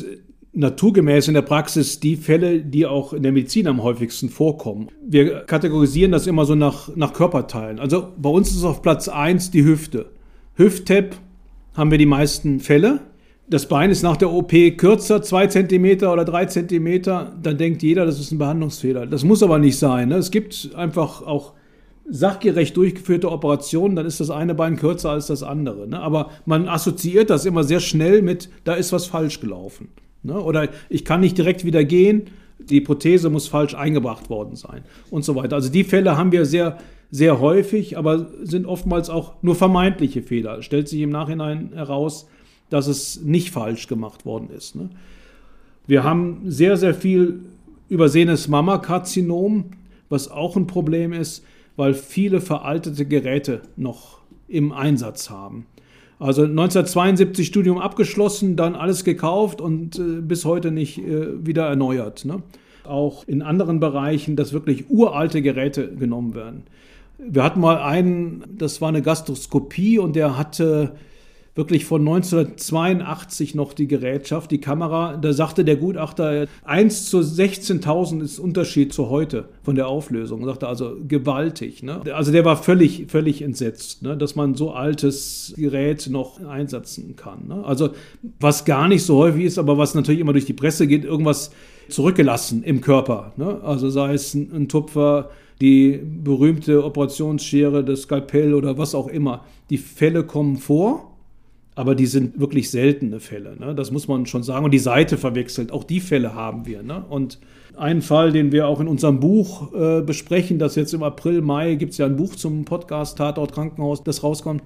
naturgemäß in der Praxis die Fälle, die auch in der Medizin am häufigsten vorkommen. Wir kategorisieren das immer so nach, nach Körperteilen. Also bei uns ist auf Platz eins die Hüfte. Hüft-Tap haben wir die meisten Fälle. Das Bein ist nach der O P kürzer, zwei Zentimeter oder drei Zentimeter. Dann denkt jeder, das ist ein Behandlungsfehler. Das muss aber nicht sein. Ne? Es gibt einfach auch sachgerecht durchgeführte Operationen, dann ist das eine Bein kürzer als das andere. Ne? Aber man assoziiert das immer sehr schnell mit, da ist was falsch gelaufen. Ne? Oder ich kann nicht direkt wieder gehen, die Prothese muss falsch eingebracht worden sein und so weiter. Also die Fälle haben wir sehr, sehr häufig, aber sind oftmals auch nur vermeintliche Fehler. Stellt sich im Nachhinein heraus, dass es nicht falsch gemacht worden ist. Ne? Wir haben sehr, sehr viel übersehenes Mammakarzinom, was auch ein Problem ist, weil viele veraltete Geräte noch im Einsatz haben. Also neunzehnhundertzweiundsiebzig Studium abgeschlossen, dann alles gekauft und äh, bis heute nicht äh, wieder erneuert. Ne? Auch in anderen Bereichen, dass wirklich uralte Geräte genommen werden. Wir hatten mal einen, das war eine Gastroskopie und der hatte wirklich von neunzehnhundertzweiundachtzig noch die Gerätschaft, die Kamera. Da sagte der Gutachter, eins zu sechzehntausend ist Unterschied zu heute von der Auflösung. Sagte also gewaltig. Ne? Also der war völlig, völlig entsetzt, ne? Dass man so altes Gerät noch einsetzen kann. Ne? Also was gar nicht so häufig ist, aber was natürlich immer durch die Presse geht, irgendwas zurückgelassen im Körper. Ne? Also sei es ein, ein Tupfer, die berühmte Operationsschere, das Skalpell oder was auch immer. Die Fälle kommen vor. Aber die sind wirklich seltene Fälle, ne? Das muss man schon sagen. Und die Seite verwechselt, auch die Fälle haben wir. Ne? Und einen Fall, den wir auch in unserem Buch äh, besprechen, das jetzt im April, Mai, gibt es ja ein Buch zum Podcast Tatort Krankenhaus, das rauskommt.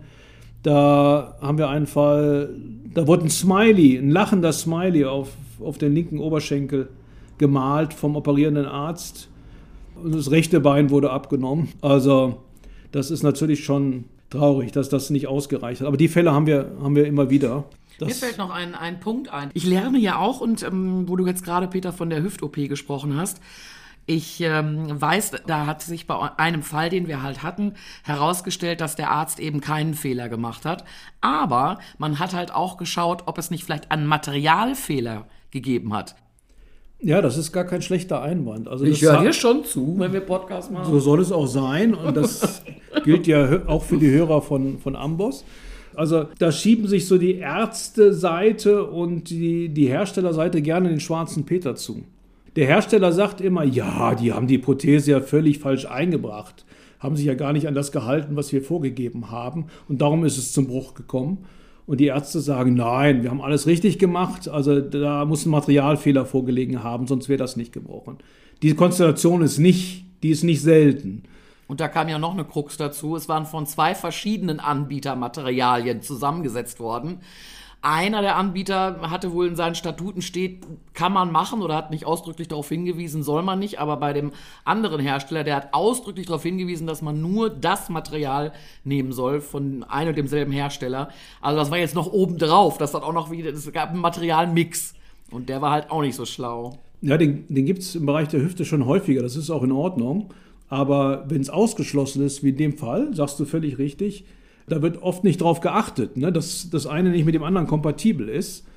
Da haben wir einen Fall, da wurde ein Smiley, ein lachender Smiley auf, auf den linken Oberschenkel gemalt vom operierenden Arzt. Und das rechte Bein wurde abgenommen. Also das ist natürlich schon traurig, dass das nicht ausgereicht hat. Aber die Fälle haben wir, haben wir immer wieder. Das Mir fällt noch ein, ein Punkt ein. Ich lerne ja auch, und ähm, wo du jetzt gerade, Peter, von der Hüft-O P gesprochen hast, ich ähm, weiß, da hat sich bei einem Fall, den wir halt hatten, herausgestellt, dass der Arzt eben keinen Fehler gemacht hat. Aber man hat halt auch geschaut, ob es nicht vielleicht einen Materialfehler gegeben hat. Ja, das ist gar kein schlechter Einwand. Also ich höre dir schon zu, wenn wir Podcast machen. So soll es auch sein. Und das gilt ja auch für die Hörer von, von Amboss. Also da schieben sich so die Ärzteseite und die, die Herstellerseite gerne den schwarzen Peter zu. Der Hersteller sagt immer, ja, die haben die Prothese ja völlig falsch eingebracht. Haben sich ja gar nicht an das gehalten, was wir vorgegeben haben. Und darum ist es zum Bruch gekommen. Und die Ärzte sagen, nein, wir haben alles richtig gemacht, also da muss ein Materialfehler vorgelegen haben, sonst wäre das nicht gebrochen. Die Konstellation ist nicht, die ist nicht selten. Und da kam ja noch eine Krux dazu, es waren von zwei verschiedenen Anbietermaterialien zusammengesetzt worden. Einer der Anbieter hatte wohl in seinen Statuten steht, kann man machen oder hat nicht ausdrücklich darauf hingewiesen, soll man nicht. Aber bei dem anderen Hersteller, der hat ausdrücklich darauf hingewiesen, dass man nur das Material nehmen soll von einem und demselben Hersteller. Also das war jetzt noch obendrauf. Das hat auch noch wieder, es gab einen Materialmix. Und der war halt auch nicht so schlau. Ja, den, den gibt es im Bereich der Hüfte schon häufiger. Das ist auch in Ordnung. Aber wenn es ausgeschlossen ist, wie in dem Fall, sagst du völlig richtig, da wird oft nicht drauf geachtet, ne, dass das eine nicht mit dem anderen kompatibel ist.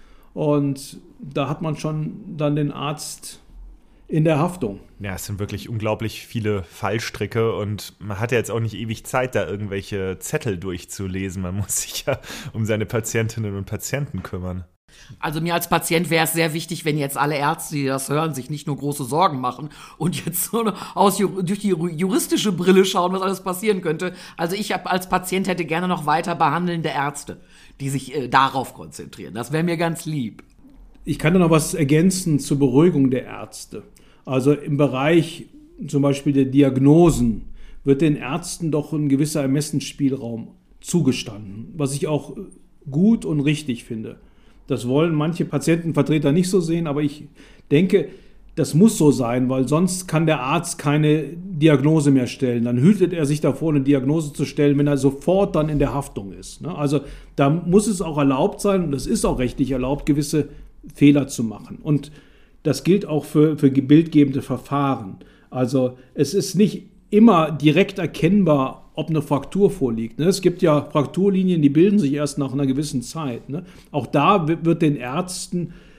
Und da hat man schon dann den Arzt in der Haftung. Ja, es sind wirklich unglaublich viele Fallstricke und man hat ja jetzt auch nicht ewig Zeit, da irgendwelche Zettel durchzulesen. Man muss sich ja um seine Patientinnen und Patienten kümmern. Also mir als Patient wäre es sehr wichtig, wenn jetzt alle Ärzte, die das hören, sich nicht nur große Sorgen machen und jetzt so aus, durch die juristische Brille schauen, was alles passieren könnte. Also ich als Patient hätte gerne noch weiter behandelnde Ärzte, die sich äh, darauf konzentrieren. Das wäre mir ganz lieb. Ich kann da noch was ergänzen zur Beruhigung der Ärzte. Also im Bereich zum Beispiel der Diagnosen wird den Ärzten doch ein gewisser Ermessensspielraum zugestanden, was ich auch gut und richtig finde. Das wollen manche Patientenvertreter nicht so sehen, aber ich denke, das muss so sein, weil sonst kann der Arzt keine Diagnose mehr stellen. Dann hütet er sich davor, eine Diagnose zu stellen, wenn er sofort dann in der Haftung ist. Also da muss es auch erlaubt sein, und es ist auch rechtlich erlaubt, gewisse Fehler zu machen. Und das gilt auch für, für bildgebende Verfahren. Also es ist nicht immer direkt erkennbar, ob eine Fraktur vorliegt. Es gibt ja Frakturlinien, die bilden sich erst nach einer gewissen Zeit. Auch da wird den Ärzten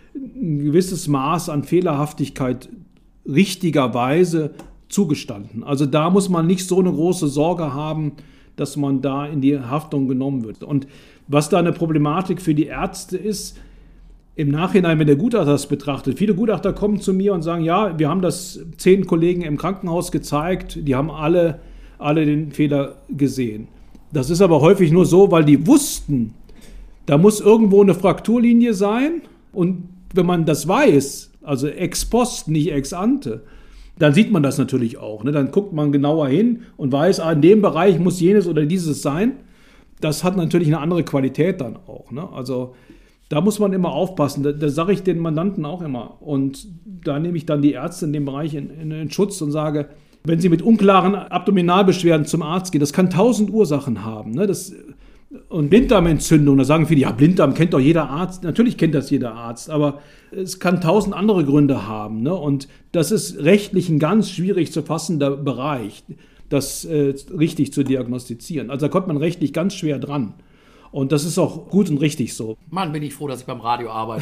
ein gewisses Maß an Fehlerhaftigkeit richtigerweise zugestanden. Also da muss man nicht so eine große Sorge haben, dass man da in die Haftung genommen wird. Und was da eine Problematik für die Ärzte ist, im Nachhinein, wenn der Gutachter das betrachtet, viele Gutachter kommen zu mir und sagen, ja, wir haben das zehn Kollegen im Krankenhaus gezeigt, die haben alle, alle den Fehler gesehen. Das ist aber häufig nur so, weil die wussten, da muss irgendwo eine Frakturlinie sein und wenn man das weiß, also ex post, nicht ex ante, dann sieht man das natürlich auch. Ne? Dann guckt man genauer hin und weiß, ah, in dem Bereich muss jenes oder dieses sein. Das hat natürlich eine andere Qualität dann auch. Ne? Also da muss man immer aufpassen. Da, das sage ich den Mandanten auch immer. Und da nehme ich dann die Ärzte in dem Bereich in, in, in Schutz und sage, wenn sie mit unklaren Abdominalbeschwerden zum Arzt gehen, das kann tausend Ursachen haben. Ne? Das, und Blinddarmentzündung, da sagen viele, ja, Blinddarm kennt doch jeder Arzt. Natürlich kennt das jeder Arzt, aber es kann tausend andere Gründe haben. Ne? Und das ist rechtlich ein ganz schwierig zu fassender Bereich, das äh, richtig zu diagnostizieren. Also da kommt man rechtlich ganz schwer dran. Und das ist auch gut und richtig so. Mann, bin ich froh, dass ich beim Radio arbeite.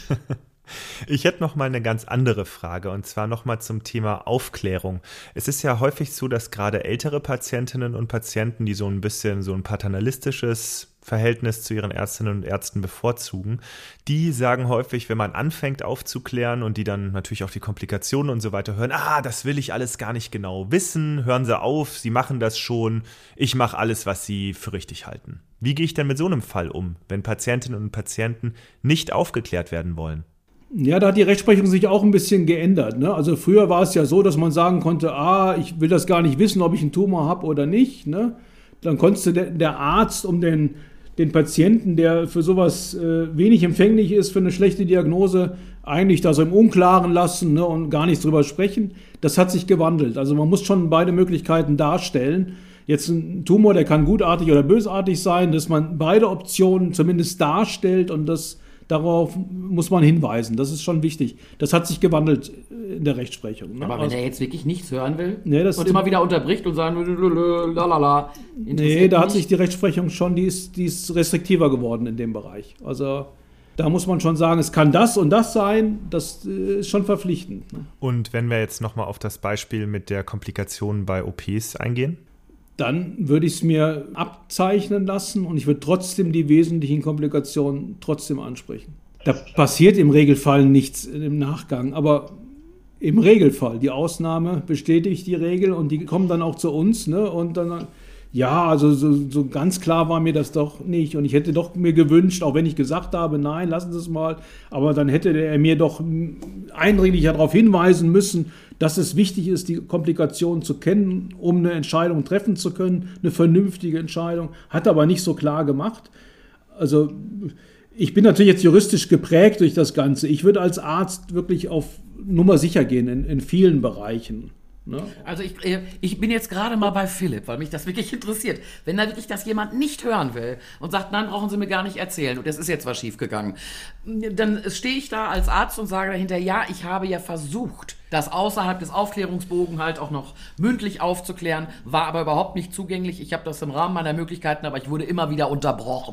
Ich hätte noch mal eine ganz andere Frage und zwar noch mal zum Thema Aufklärung. Es ist ja häufig so, dass gerade ältere Patientinnen und Patienten, die so ein bisschen so ein paternalistisches Verhältnis zu ihren Ärztinnen und Ärzten bevorzugen, die sagen häufig, wenn man anfängt aufzuklären und die dann natürlich auch die Komplikationen und so weiter hören, ah, das will ich alles gar nicht genau wissen, hören Sie auf, Sie machen das schon, ich mache alles, was Sie für richtig halten. Wie gehe ich denn mit so einem Fall um, wenn Patientinnen und Patienten nicht aufgeklärt werden wollen? Ja, da hat die Rechtsprechung sich auch ein bisschen geändert. Ne? Also früher war es ja so, dass man sagen konnte, ah, ich will das gar nicht wissen, ob ich einen Tumor habe oder nicht. Ne? Dann konntest der, der Arzt um den, den Patienten, der für sowas äh, wenig empfänglich ist, für eine schlechte Diagnose, eigentlich da so im Unklaren lassen, ne, und gar nichts drüber sprechen. Das hat sich gewandelt. Also man muss schon beide Möglichkeiten darstellen. Jetzt ein Tumor, der kann gutartig oder bösartig sein, dass man beide Optionen zumindest darstellt und das darauf muss man hinweisen. Das ist schon wichtig. Das hat sich gewandelt in der Rechtsprechung. Ne? Aber wenn also, er jetzt wirklich nichts hören will nee, das und immer wieder unterbricht und sagt, lalala. Nee, da hat sich die Rechtsprechung schon, die ist, die ist restriktiver geworden in dem Bereich. Also da muss man schon sagen, es kann das und das sein, das ist schon verpflichtend. Ne? Und wenn wir jetzt nochmal auf das Beispiel mit der Komplikation bei O Ps eingehen? Dann würde ich es mir abzeichnen lassen und ich würde trotzdem die wesentlichen Komplikationen trotzdem ansprechen. Da passiert im Regelfall nichts im Nachgang, aber im Regelfall, die Ausnahme bestätigt die Regel und die kommen dann auch zu uns, ne? Und dann, ja, also so, so ganz klar war mir das doch nicht und ich hätte doch mir gewünscht, auch wenn ich gesagt habe, nein, lassen Sie es mal, aber dann hätte er mir doch eindringlicher darauf hinweisen müssen, dass es wichtig ist, die Komplikationen zu kennen, um eine Entscheidung treffen zu können, eine vernünftige Entscheidung, hat aber nicht so klar gemacht. Also ich bin natürlich jetzt juristisch geprägt durch das Ganze. Ich würde als Arzt wirklich auf Nummer sicher gehen in, in vielen Bereichen. Ne? Also ich, ich bin jetzt gerade mal bei Philipp, weil mich das wirklich interessiert. Wenn da wirklich das jemand nicht hören will und sagt, nein, brauchen Sie mir gar nicht erzählen und es ist jetzt was schiefgegangen, dann stehe ich da als Arzt und sage dahinter, ja, ich habe ja versucht, das außerhalb des Aufklärungsbogen halt auch noch mündlich aufzuklären, war aber überhaupt nicht zugänglich. Ich habe das im Rahmen meiner Möglichkeiten, aber ich wurde immer wieder unterbrochen.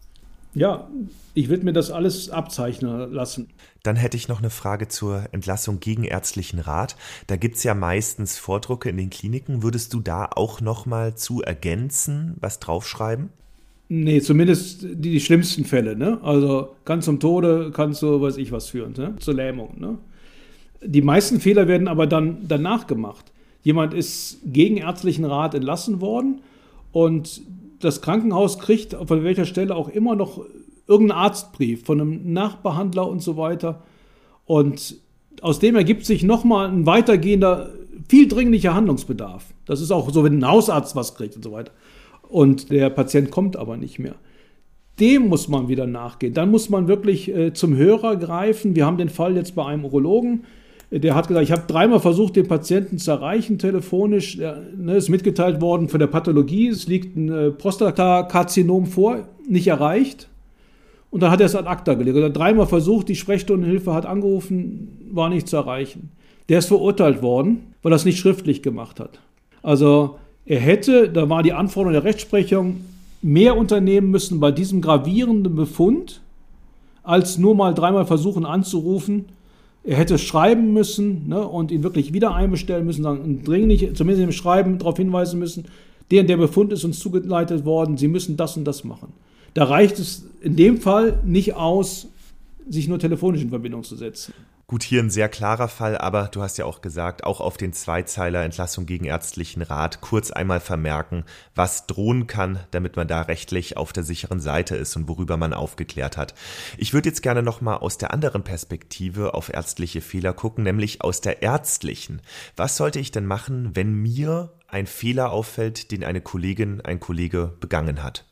Ja, ich würde mir das alles abzeichnen lassen. Dann hätte ich noch eine Frage zur Entlassung gegen ärztlichen Rat. Da gibt es ja meistens Vordrucke in den Kliniken. Würdest du da auch noch mal zu ergänzen, was draufschreiben? Nee, zumindest die, die schlimmsten Fälle. Ne? Also kann zum Tode, kann zu weiß ich was führen, ne? Zur Lähmung. Ne? Die meisten Fehler werden aber dann danach gemacht. Jemand ist gegen ärztlichen Rat entlassen worden und das Krankenhaus kriegt von welcher Stelle auch immer noch irgendeinen Arztbrief von einem Nachbehandler und so weiter. Und aus dem ergibt sich nochmal ein weitergehender, viel dringlicher Handlungsbedarf. Das ist auch so, wenn ein Hausarzt was kriegt und so weiter. Und der Patient kommt aber nicht mehr. Dem muss man wieder nachgehen. Dann muss man wirklich äh, zum Hörer greifen. Wir haben den Fall jetzt bei einem Urologen. Der hat gesagt, ich habe dreimal versucht, den Patienten zu erreichen, telefonisch. Er, ne, ist mitgeteilt worden von der Pathologie, es liegt ein äh, Prostatakarzinom vor, nicht erreicht. Und dann hat er es ad acta gelegt. Er hat dreimal versucht, die Sprechstundenhilfe hat angerufen, war nicht zu erreichen. Der ist verurteilt worden, weil er es nicht schriftlich gemacht hat. Also er hätte, da war die Anforderung der Rechtsprechung, mehr unternehmen müssen bei diesem gravierenden Befund, als nur mal dreimal versuchen anzurufen. Er hätte schreiben müssen, ne, und ihn wirklich wieder einbestellen müssen, sagen, dringlich, zumindest im Schreiben darauf hinweisen müssen, der und der Befund ist uns zugeleitet worden, Sie müssen das und das machen. Da reicht es in dem Fall nicht aus, sich nur telefonisch in Verbindung zu setzen. Gut, hier ein sehr klarer Fall, aber du hast ja auch gesagt, auch auf den Zweizeiler Entlassung gegen ärztlichen Rat kurz einmal vermerken, was drohen kann, damit man da rechtlich auf der sicheren Seite ist und worüber man aufgeklärt hat. Ich würde jetzt gerne nochmal aus der anderen Perspektive auf ärztliche Fehler gucken, nämlich aus der ärztlichen. Was sollte ich denn machen, wenn mir ein Fehler auffällt, den eine Kollegin, ein Kollege begangen hat?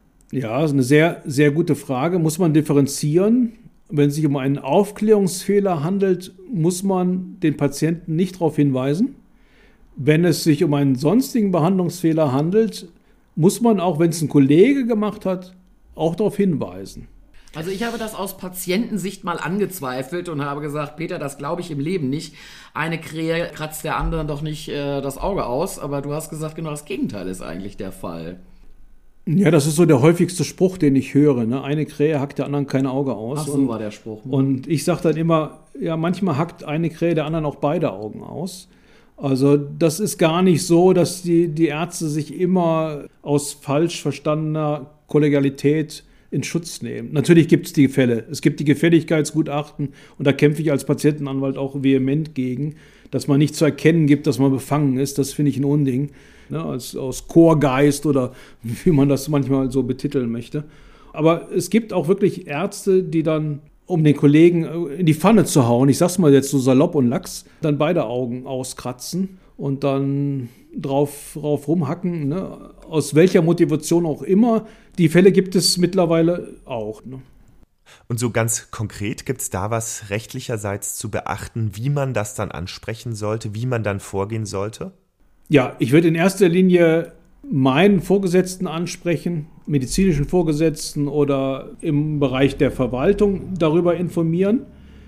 Ja, das ist eine sehr, sehr gute Frage. Muss man differenzieren? Wenn es sich um einen Aufklärungsfehler handelt, muss man den Patienten nicht darauf hinweisen. Wenn es sich um einen sonstigen Behandlungsfehler handelt, muss man auch, wenn es ein Kollege gemacht hat, auch darauf hinweisen. Also ich habe das aus Patientensicht mal angezweifelt und habe gesagt, Peter, das glaube ich im Leben nicht. Eine Krähe kratzt der anderen doch nicht äh, das Auge aus, aber du hast gesagt, genau das Gegenteil ist eigentlich der Fall. Ja, das ist so der häufigste Spruch, den ich höre. Ne? Eine Krähe hackt der anderen kein Auge aus. Ach so und, war der Spruch. Ne? Und ich sage dann immer, ja, manchmal hackt eine Krähe der anderen auch beide Augen aus. Also das ist gar nicht so, dass die, die Ärzte sich immer aus falsch verstandener Kollegialität in Schutz nehmen. Natürlich gibt es die Fälle. Es gibt die Gefälligkeitsgutachten und da kämpfe ich als Patientenanwalt auch vehement gegen, dass man nicht zu erkennen gibt, dass man befangen ist. Das finde ich ein Unding. Ne, als, aus Chorgeist oder wie man das manchmal so betiteln möchte. Aber es gibt auch wirklich Ärzte, die dann, um den Kollegen in die Pfanne zu hauen, ich sag's mal jetzt so salopp und lax, dann beide Augen auskratzen und dann drauf, drauf rumhacken, ne, aus welcher Motivation auch immer. Die Fälle gibt es mittlerweile auch. Ne. Und so ganz konkret, gibt es da was rechtlicherseits zu beachten, wie man das dann ansprechen sollte, wie man dann vorgehen sollte? Ja, ich würde in erster Linie meinen Vorgesetzten ansprechen, medizinischen Vorgesetzten oder im Bereich der Verwaltung darüber informieren.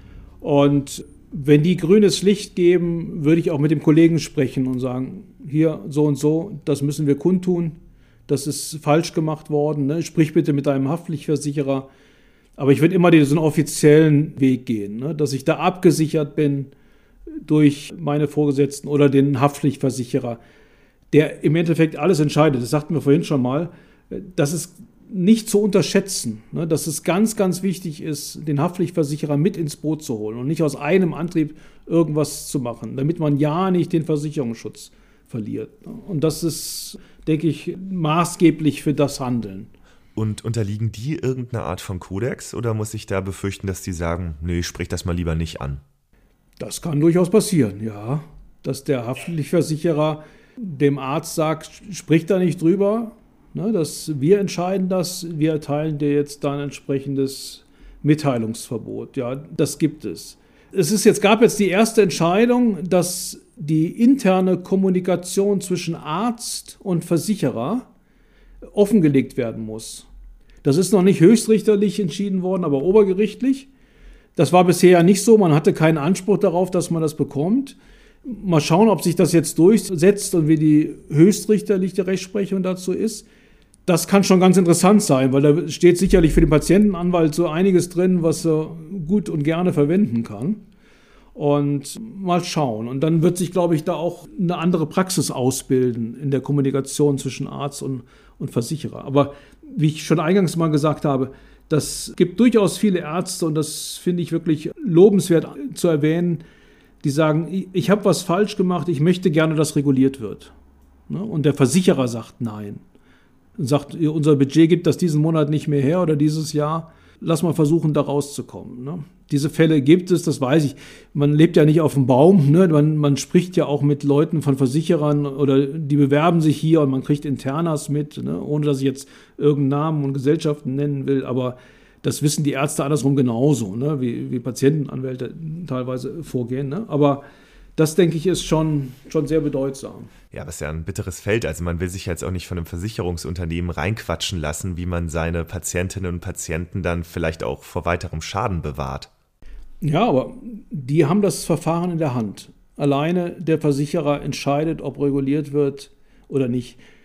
Und wenn die grünes Licht geben, würde ich auch mit dem Kollegen sprechen und sagen, hier so und so, das müssen wir kundtun, das ist falsch gemacht worden, ne? Sprich bitte mit deinem Haftpflichtversicherer. Aber ich würde immer diesen offiziellen Weg gehen, ne? Dass ich da abgesichert bin durch meine Vorgesetzten oder den Haftpflichtversicherer, der im Endeffekt alles entscheidet. Das sagten wir vorhin schon mal. Das ist nicht zu unterschätzen, ne, dass es ganz, ganz wichtig ist, den Haftpflichtversicherer mit ins Boot zu holen und nicht aus einem Antrieb irgendwas zu machen, damit man ja nicht den Versicherungsschutz verliert. Und das ist, denke ich, maßgeblich für das Handeln. Und unterliegen die irgendeiner Art von Kodex oder muss ich da befürchten, dass die sagen, nee, sprich das mal lieber nicht an? Das kann durchaus passieren, ja. Dass der Haftpflichtversicherer dem Arzt sagt, sprich da nicht drüber, ne, dass wir entscheiden das, wir erteilen dir jetzt da ein entsprechendes Mitteilungsverbot. Ja, das gibt es. Es ist jetzt, gab jetzt die erste Entscheidung, dass die interne Kommunikation zwischen Arzt und Versicherer offengelegt werden muss. Das ist noch nicht höchstrichterlich entschieden worden, aber obergerichtlich. Das war bisher ja nicht so, man hatte keinen Anspruch darauf, dass man das bekommt. Mal schauen, ob sich das jetzt durchsetzt und wie die höchstrichterliche Rechtsprechung dazu ist. Das kann schon ganz interessant sein, weil da steht sicherlich für den Patientenanwalt so einiges drin, was er gut und gerne verwenden kann. Und mal schauen. Und dann wird sich, glaube ich, da auch eine andere Praxis ausbilden in der Kommunikation zwischen Arzt und, und Versicherer. Aber wie ich schon eingangs mal gesagt habe, das gibt durchaus viele Ärzte und das finde ich wirklich lobenswert zu erwähnen, die sagen, ich habe was falsch gemacht, ich möchte gerne, dass reguliert wird. Und der Versicherer sagt nein. Und sagt, unser Budget gibt das diesen Monat nicht mehr her oder dieses Jahr, lass mal versuchen, da rauszukommen. Diese Fälle gibt es, das weiß ich. Man lebt ja nicht auf dem Baum, ne? man, man spricht ja auch mit Leuten von Versicherern oder die bewerben sich hier und man kriegt Internas mit, ne? Ohne dass ich jetzt irgendeinen Namen und Gesellschaften nennen will, aber das wissen die Ärzte andersrum genauso, ne? wie, wie Patientenanwälte teilweise vorgehen. Ne? Aber das, denke ich, ist schon, schon sehr bedeutsam. Ja, aber es ist ja ein bitteres Feld. Also man will sich jetzt auch nicht von einem Versicherungsunternehmen reinquatschen lassen, wie man seine Patientinnen und Patienten dann vielleicht auch vor weiterem Schaden bewahrt. Ja, aber die haben das Verfahren in der Hand. Alleine der Versicherer entscheidet, ob reguliert wird oder nicht.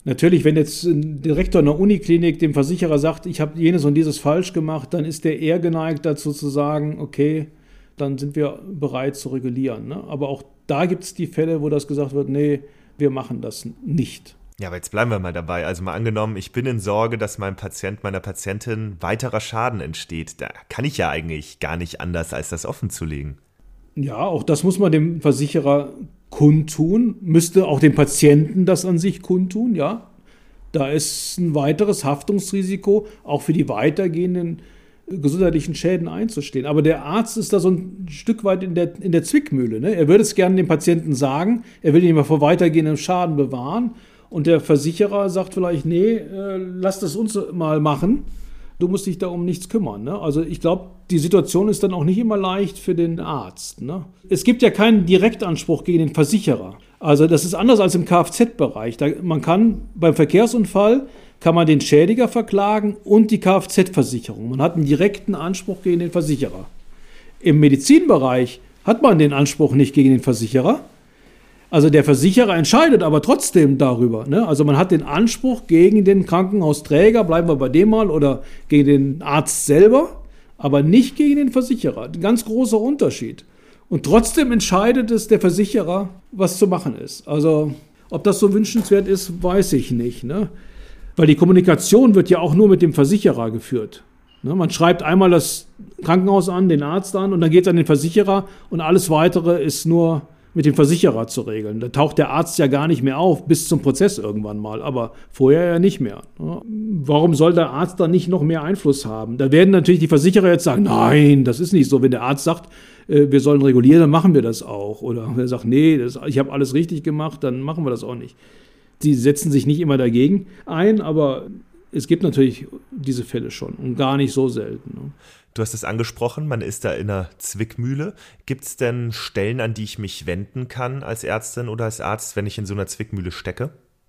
Natürlich, wenn jetzt ein Direktor einer Uniklinik dem Versicherer sagt, ich habe jenes und dieses falsch gemacht, dann ist der eher geneigt dazu zu sagen, okay, dann sind wir bereit zu regulieren. Ne? Aber auch da gibt es die Fälle, wo das gesagt wird, nee, wir machen das nicht. Ja, aber jetzt bleiben wir mal dabei. Also mal angenommen, ich bin in Sorge, dass meinem Patient, meiner Patientin weiterer Schaden entsteht. Da kann ich ja eigentlich gar nicht anders, als das offenzulegen. Ja, auch das muss man dem Versicherer kundtun, müsste auch dem Patienten das an sich kundtun, ja. Da ist ein weiteres Haftungsrisiko, auch für die weitergehenden gesundheitlichen Schäden einzustehen. Aber der Arzt ist da so ein Stück weit in der, in der Zwickmühle. Ne? Er würde es gerne dem Patienten sagen, er will ihn immer vor weitergehendem Schaden bewahren. Und der Versicherer sagt vielleicht, nee, äh, lass das uns mal machen. Du musst dich da um nichts kümmern. Ne? Also ich glaube, die Situation ist dann auch nicht immer leicht für den Arzt. Ne? Es gibt ja keinen Direktanspruch gegen den Versicherer. Also das ist anders als im Kfz-Bereich. Da, man kann beim Verkehrsunfall kann man den Schädiger verklagen und die Kfz-Versicherung. Man hat einen direkten Anspruch gegen den Versicherer. Im Medizinbereich hat man den Anspruch nicht gegen den Versicherer. Also der Versicherer entscheidet aber trotzdem darüber. Ne? Also man hat den Anspruch gegen den Krankenhausträger, bleiben wir bei dem mal, oder gegen den Arzt selber, aber nicht gegen den Versicherer. Ein ganz großer Unterschied. Und trotzdem entscheidet es der Versicherer, was zu machen ist. Also ob das so wünschenswert ist, weiß ich nicht. Ne? Weil die Kommunikation wird ja auch nur mit dem Versicherer geführt. Ne? Man schreibt einmal das Krankenhaus an, den Arzt an und dann geht es an den Versicherer und alles Weitere ist nur mit dem Versicherer zu regeln. Da taucht der Arzt ja gar nicht mehr auf, bis zum Prozess irgendwann mal, aber vorher ja nicht mehr. Warum soll der Arzt da nicht noch mehr Einfluss haben? Da werden natürlich die Versicherer jetzt sagen, nein, das ist nicht so. Wenn der Arzt sagt, wir sollen regulieren, dann machen wir das auch. Oder wenn er sagt, nee, das, ich habe alles richtig gemacht, dann machen wir das auch nicht. Die setzen sich nicht immer dagegen ein, aber es gibt natürlich diese Fälle schon und gar nicht so selten. Du hast es angesprochen, man ist da in einer Zwickmühle. Gibt es denn Stellen, an die ich mich wenden kann als Ärztin oder als Arzt, wenn ich in so einer Zwickmühle stecke?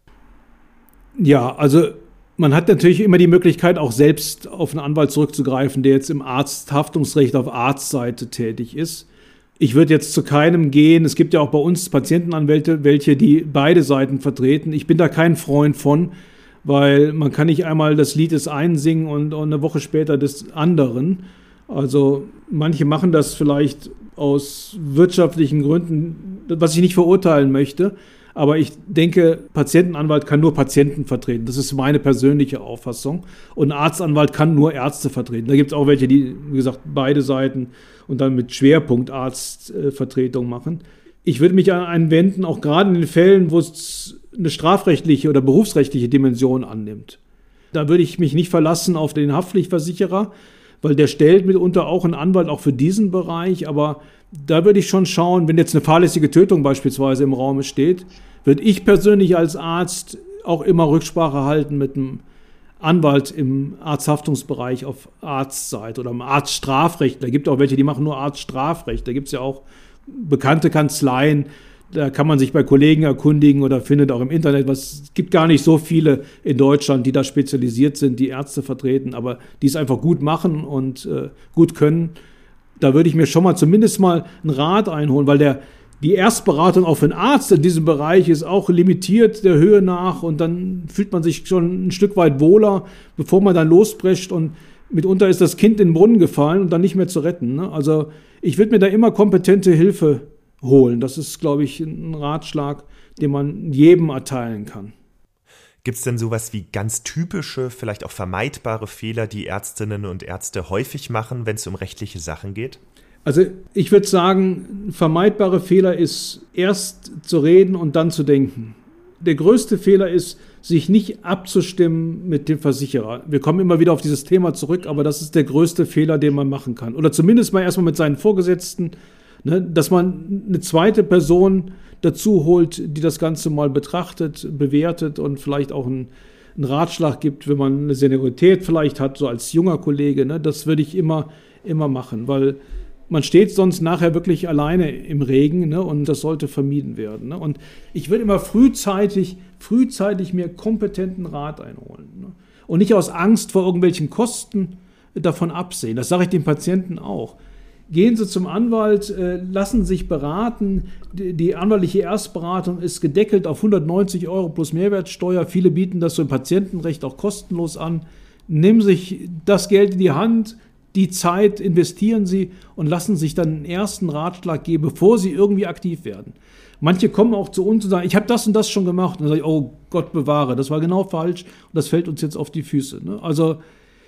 Ja, also man hat natürlich immer die Möglichkeit, auch selbst auf einen Anwalt zurückzugreifen, der jetzt im Arzthaftungsrecht auf Arztseite tätig ist. Ich würde jetzt zu keinem gehen. Es gibt ja auch bei uns Patientenanwälte, welche die beide Seiten vertreten. Ich bin da kein Freund von, weil man kann nicht einmal das Lied des einen singen und, und eine Woche später des anderen. Also manche machen das vielleicht aus wirtschaftlichen Gründen, was ich nicht verurteilen möchte. Aber ich denke, Patientenanwalt kann nur Patienten vertreten. Das ist meine persönliche Auffassung. Und ein Arztanwalt kann nur Ärzte vertreten. Da gibt es auch welche, die, wie gesagt, beide Seiten und dann mit Schwerpunkt Arztvertretung machen. Ich würde mich an einen wenden, auch gerade in den Fällen, wo es eine strafrechtliche oder berufsrechtliche Dimension annimmt. Da würde ich mich nicht verlassen auf den Haftpflichtversicherer, weil der stellt mitunter auch einen Anwalt auch für diesen Bereich. Aber da würde ich schon schauen, wenn jetzt eine fahrlässige Tötung beispielsweise im Raum steht, würde ich persönlich als Arzt auch immer Rücksprache halten mit einem Anwalt im Arzthaftungsbereich auf Arztseite oder im Arztstrafrecht. Da gibt es auch welche, die machen nur Arztstrafrecht. Da gibt es ja auch bekannte Kanzleien. Da kann man sich bei Kollegen erkundigen oder findet auch im Internet was. Es gibt gar nicht so viele in Deutschland, die da spezialisiert sind, die Ärzte vertreten, aber die es einfach gut machen und äh, gut können. Da würde ich mir schon mal zumindest mal einen Rat einholen, weil der, die Erstberatung auch für einen Arzt in diesem Bereich ist auch limitiert der Höhe nach und dann fühlt man sich schon ein Stück weit wohler, bevor man dann losprescht und mitunter ist das Kind in den Brunnen gefallen und dann nicht mehr zu retten. Ne? Also ich würde mir da immer kompetente Hilfe holen. Das ist, glaube ich, ein Ratschlag, den man jedem erteilen kann. Gibt es denn sowas wie ganz typische, vielleicht auch vermeidbare Fehler, die Ärztinnen und Ärzte häufig machen, wenn es um rechtliche Sachen geht? Also ich würde sagen, vermeidbare Fehler ist erst zu reden und dann zu denken. Der größte Fehler ist, sich nicht abzustimmen mit dem Versicherer. Wir kommen immer wieder auf dieses Thema zurück, aber das ist der größte Fehler, den man machen kann. Oder zumindest mal erstmal mit seinen Vorgesetzten, ne, dass man eine zweite Person dazu holt, die das Ganze mal betrachtet, bewertet und vielleicht auch einen, einen Ratschlag gibt, wenn man eine Seniorität vielleicht hat, so als junger Kollege. Ne, das würde ich immer, immer machen, weil man steht sonst nachher wirklich alleine im Regen, ne, und das sollte vermieden werden. Ne. Und ich würde immer frühzeitig, frühzeitig mir kompetenten Rat einholen. Ne, und nicht aus Angst vor irgendwelchen Kosten davon absehen. Das sage ich den Patienten auch. Gehen Sie zum Anwalt, äh, lassen sich beraten. Die, die anwaltliche Erstberatung ist gedeckelt auf hundertneunzig Euro plus Mehrwertsteuer. Viele bieten das so im Patientenrecht auch kostenlos an. Nehmen sich das Geld in die Hand, die Zeit investieren Sie und lassen sich dann einen ersten Ratschlag geben, bevor Sie irgendwie aktiv werden. Manche kommen auch zu uns und sagen, ich habe das und das schon gemacht. Und dann sage ich, oh Gott bewahre, das war genau falsch und das fällt uns jetzt auf die Füße. Ne? Also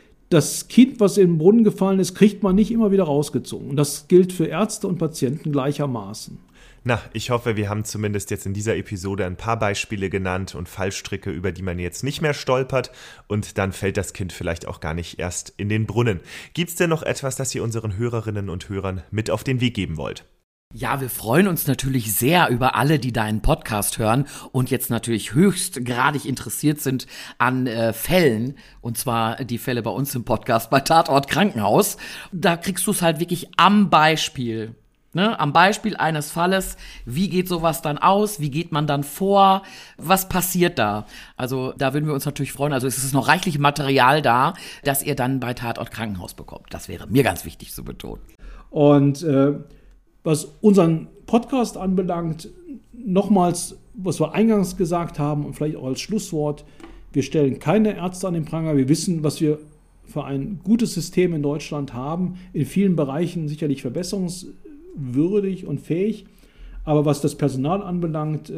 das Kind, was in den Brunnen gefallen ist, kriegt man nicht immer wieder rausgezogen. Und das gilt für Ärzte und Patienten gleichermaßen. Na, ich hoffe, wir haben zumindest jetzt in dieser Episode ein paar Beispiele genannt und Fallstricke, über die man jetzt nicht mehr stolpert. Und dann fällt das Kind vielleicht auch gar nicht erst in den Brunnen. Gibt's denn noch etwas, das ihr unseren Hörerinnen und Hörern mit auf den Weg geben wollt? Ja, wir freuen uns natürlich sehr über alle, die deinen Podcast hören und jetzt natürlich höchstgradig interessiert sind an äh, Fällen, und zwar die Fälle bei uns im Podcast bei Tatort Krankenhaus. Da kriegst du es halt wirklich am Beispiel, ne? Am Beispiel eines Falles. Wie geht sowas dann aus? Wie geht man dann vor? Was passiert da? Also da würden wir uns natürlich freuen. Also es ist noch reichlich Material da, das ihr dann bei Tatort Krankenhaus bekommt. Das wäre mir ganz wichtig zu betonen. Und äh was unseren Podcast anbelangt, nochmals, was wir eingangs gesagt haben und vielleicht auch als Schlusswort, wir stellen keine Ärzte an den Pranger. Wir wissen, was wir für ein gutes System in Deutschland haben, in vielen Bereichen sicherlich verbesserungswürdig und fähig. Aber was das Personal anbelangt,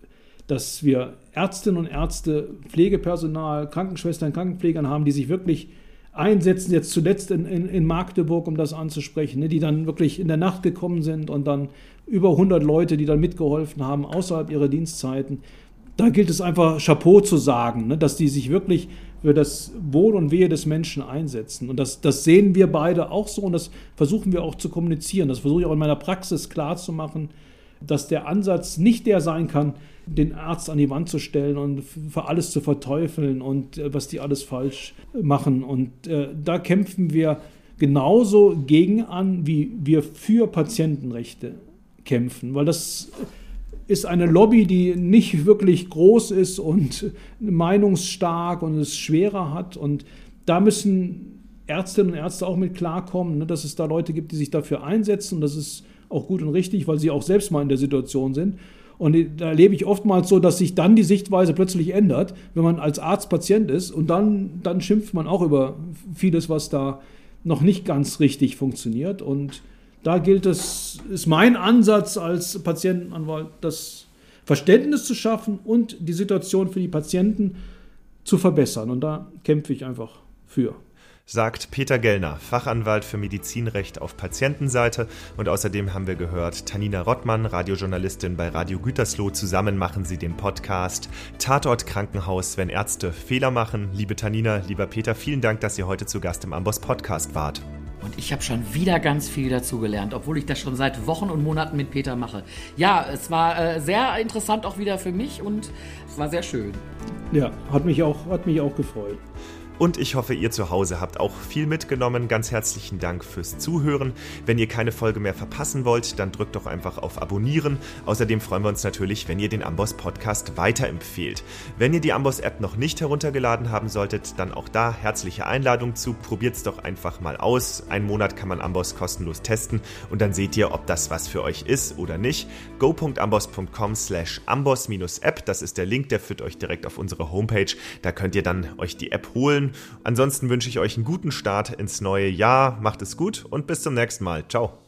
dass wir Ärztinnen und Ärzte, Pflegepersonal, Krankenschwestern, Krankenpflegern haben, die sich wirklich einsetzen, jetzt zuletzt in, in, in Magdeburg, um das anzusprechen, ne, die dann wirklich in der Nacht gekommen sind und dann über hundert Leute, die dann mitgeholfen haben, außerhalb ihrer Dienstzeiten. Da gilt es einfach, Chapeau zu sagen, ne, dass die sich wirklich für das Wohl und Wehe des Menschen einsetzen. Und das, das sehen wir beide auch so und das versuchen wir auch zu kommunizieren. Das versuche ich auch in meiner Praxis klarzumachen, dass der Ansatz nicht der sein kann, den Arzt an die Wand zu stellen und für alles zu verteufeln und äh, was die alles falsch machen. Und äh, da kämpfen wir genauso gegen an, wie wir für Patientenrechte kämpfen, weil das ist eine Lobby, die nicht wirklich groß ist und meinungsstark und es schwerer hat. Und da müssen Ärztinnen und Ärzte auch mit klarkommen, ne, dass es da Leute gibt, die sich dafür einsetzen. Und das ist auch gut und richtig, weil sie auch selbst mal in der Situation sind. Und da erlebe ich oftmals so, dass sich dann die Sichtweise plötzlich ändert, wenn man als Arzt Patient ist. Und dann, dann schimpft man auch über vieles, was da noch nicht ganz richtig funktioniert. Und da gilt es, ist mein Ansatz als Patientenanwalt, das Verständnis zu schaffen und die Situation für die Patienten zu verbessern. Und da kämpfe ich einfach für. Sagt Peter Gellner, Fachanwalt für Medizinrecht auf Patientenseite. Und außerdem haben wir gehört, Tanina Rottmann, Radiojournalistin bei Radio Gütersloh. Zusammen machen sie den Podcast Tatort Krankenhaus, wenn Ärzte Fehler machen. Liebe Tanina, lieber Peter, vielen Dank, dass ihr heute zu Gast im Amboss Podcast wart. Und ich habe schon wieder ganz viel dazu gelernt, obwohl ich das schon seit Wochen und Monaten mit Peter mache. Ja, es war äh, sehr interessant auch wieder für mich und es war sehr schön. Ja, hat mich auch, hat mich auch gefreut. Und ich hoffe, ihr zu Hause habt auch viel mitgenommen. Ganz herzlichen Dank fürs Zuhören. Wenn ihr keine Folge mehr verpassen wollt, dann drückt doch einfach auf Abonnieren. Außerdem freuen wir uns natürlich, wenn ihr den Amboss Podcast weiterempfehlt. Wenn ihr die Amboss App noch nicht heruntergeladen haben solltet, dann auch da herzliche Einladung zu. Probiert's doch einfach mal aus. Einen Monat kann man Amboss kostenlos testen und dann seht ihr, ob das was für euch ist oder nicht. go punkt amboss punkt com slash amboss App, das ist der Link, der führt euch direkt auf unsere Homepage. Da könnt ihr dann euch die App holen. Ansonsten wünsche ich euch einen guten Start ins neue Jahr. Macht es gut und bis zum nächsten Mal. Ciao.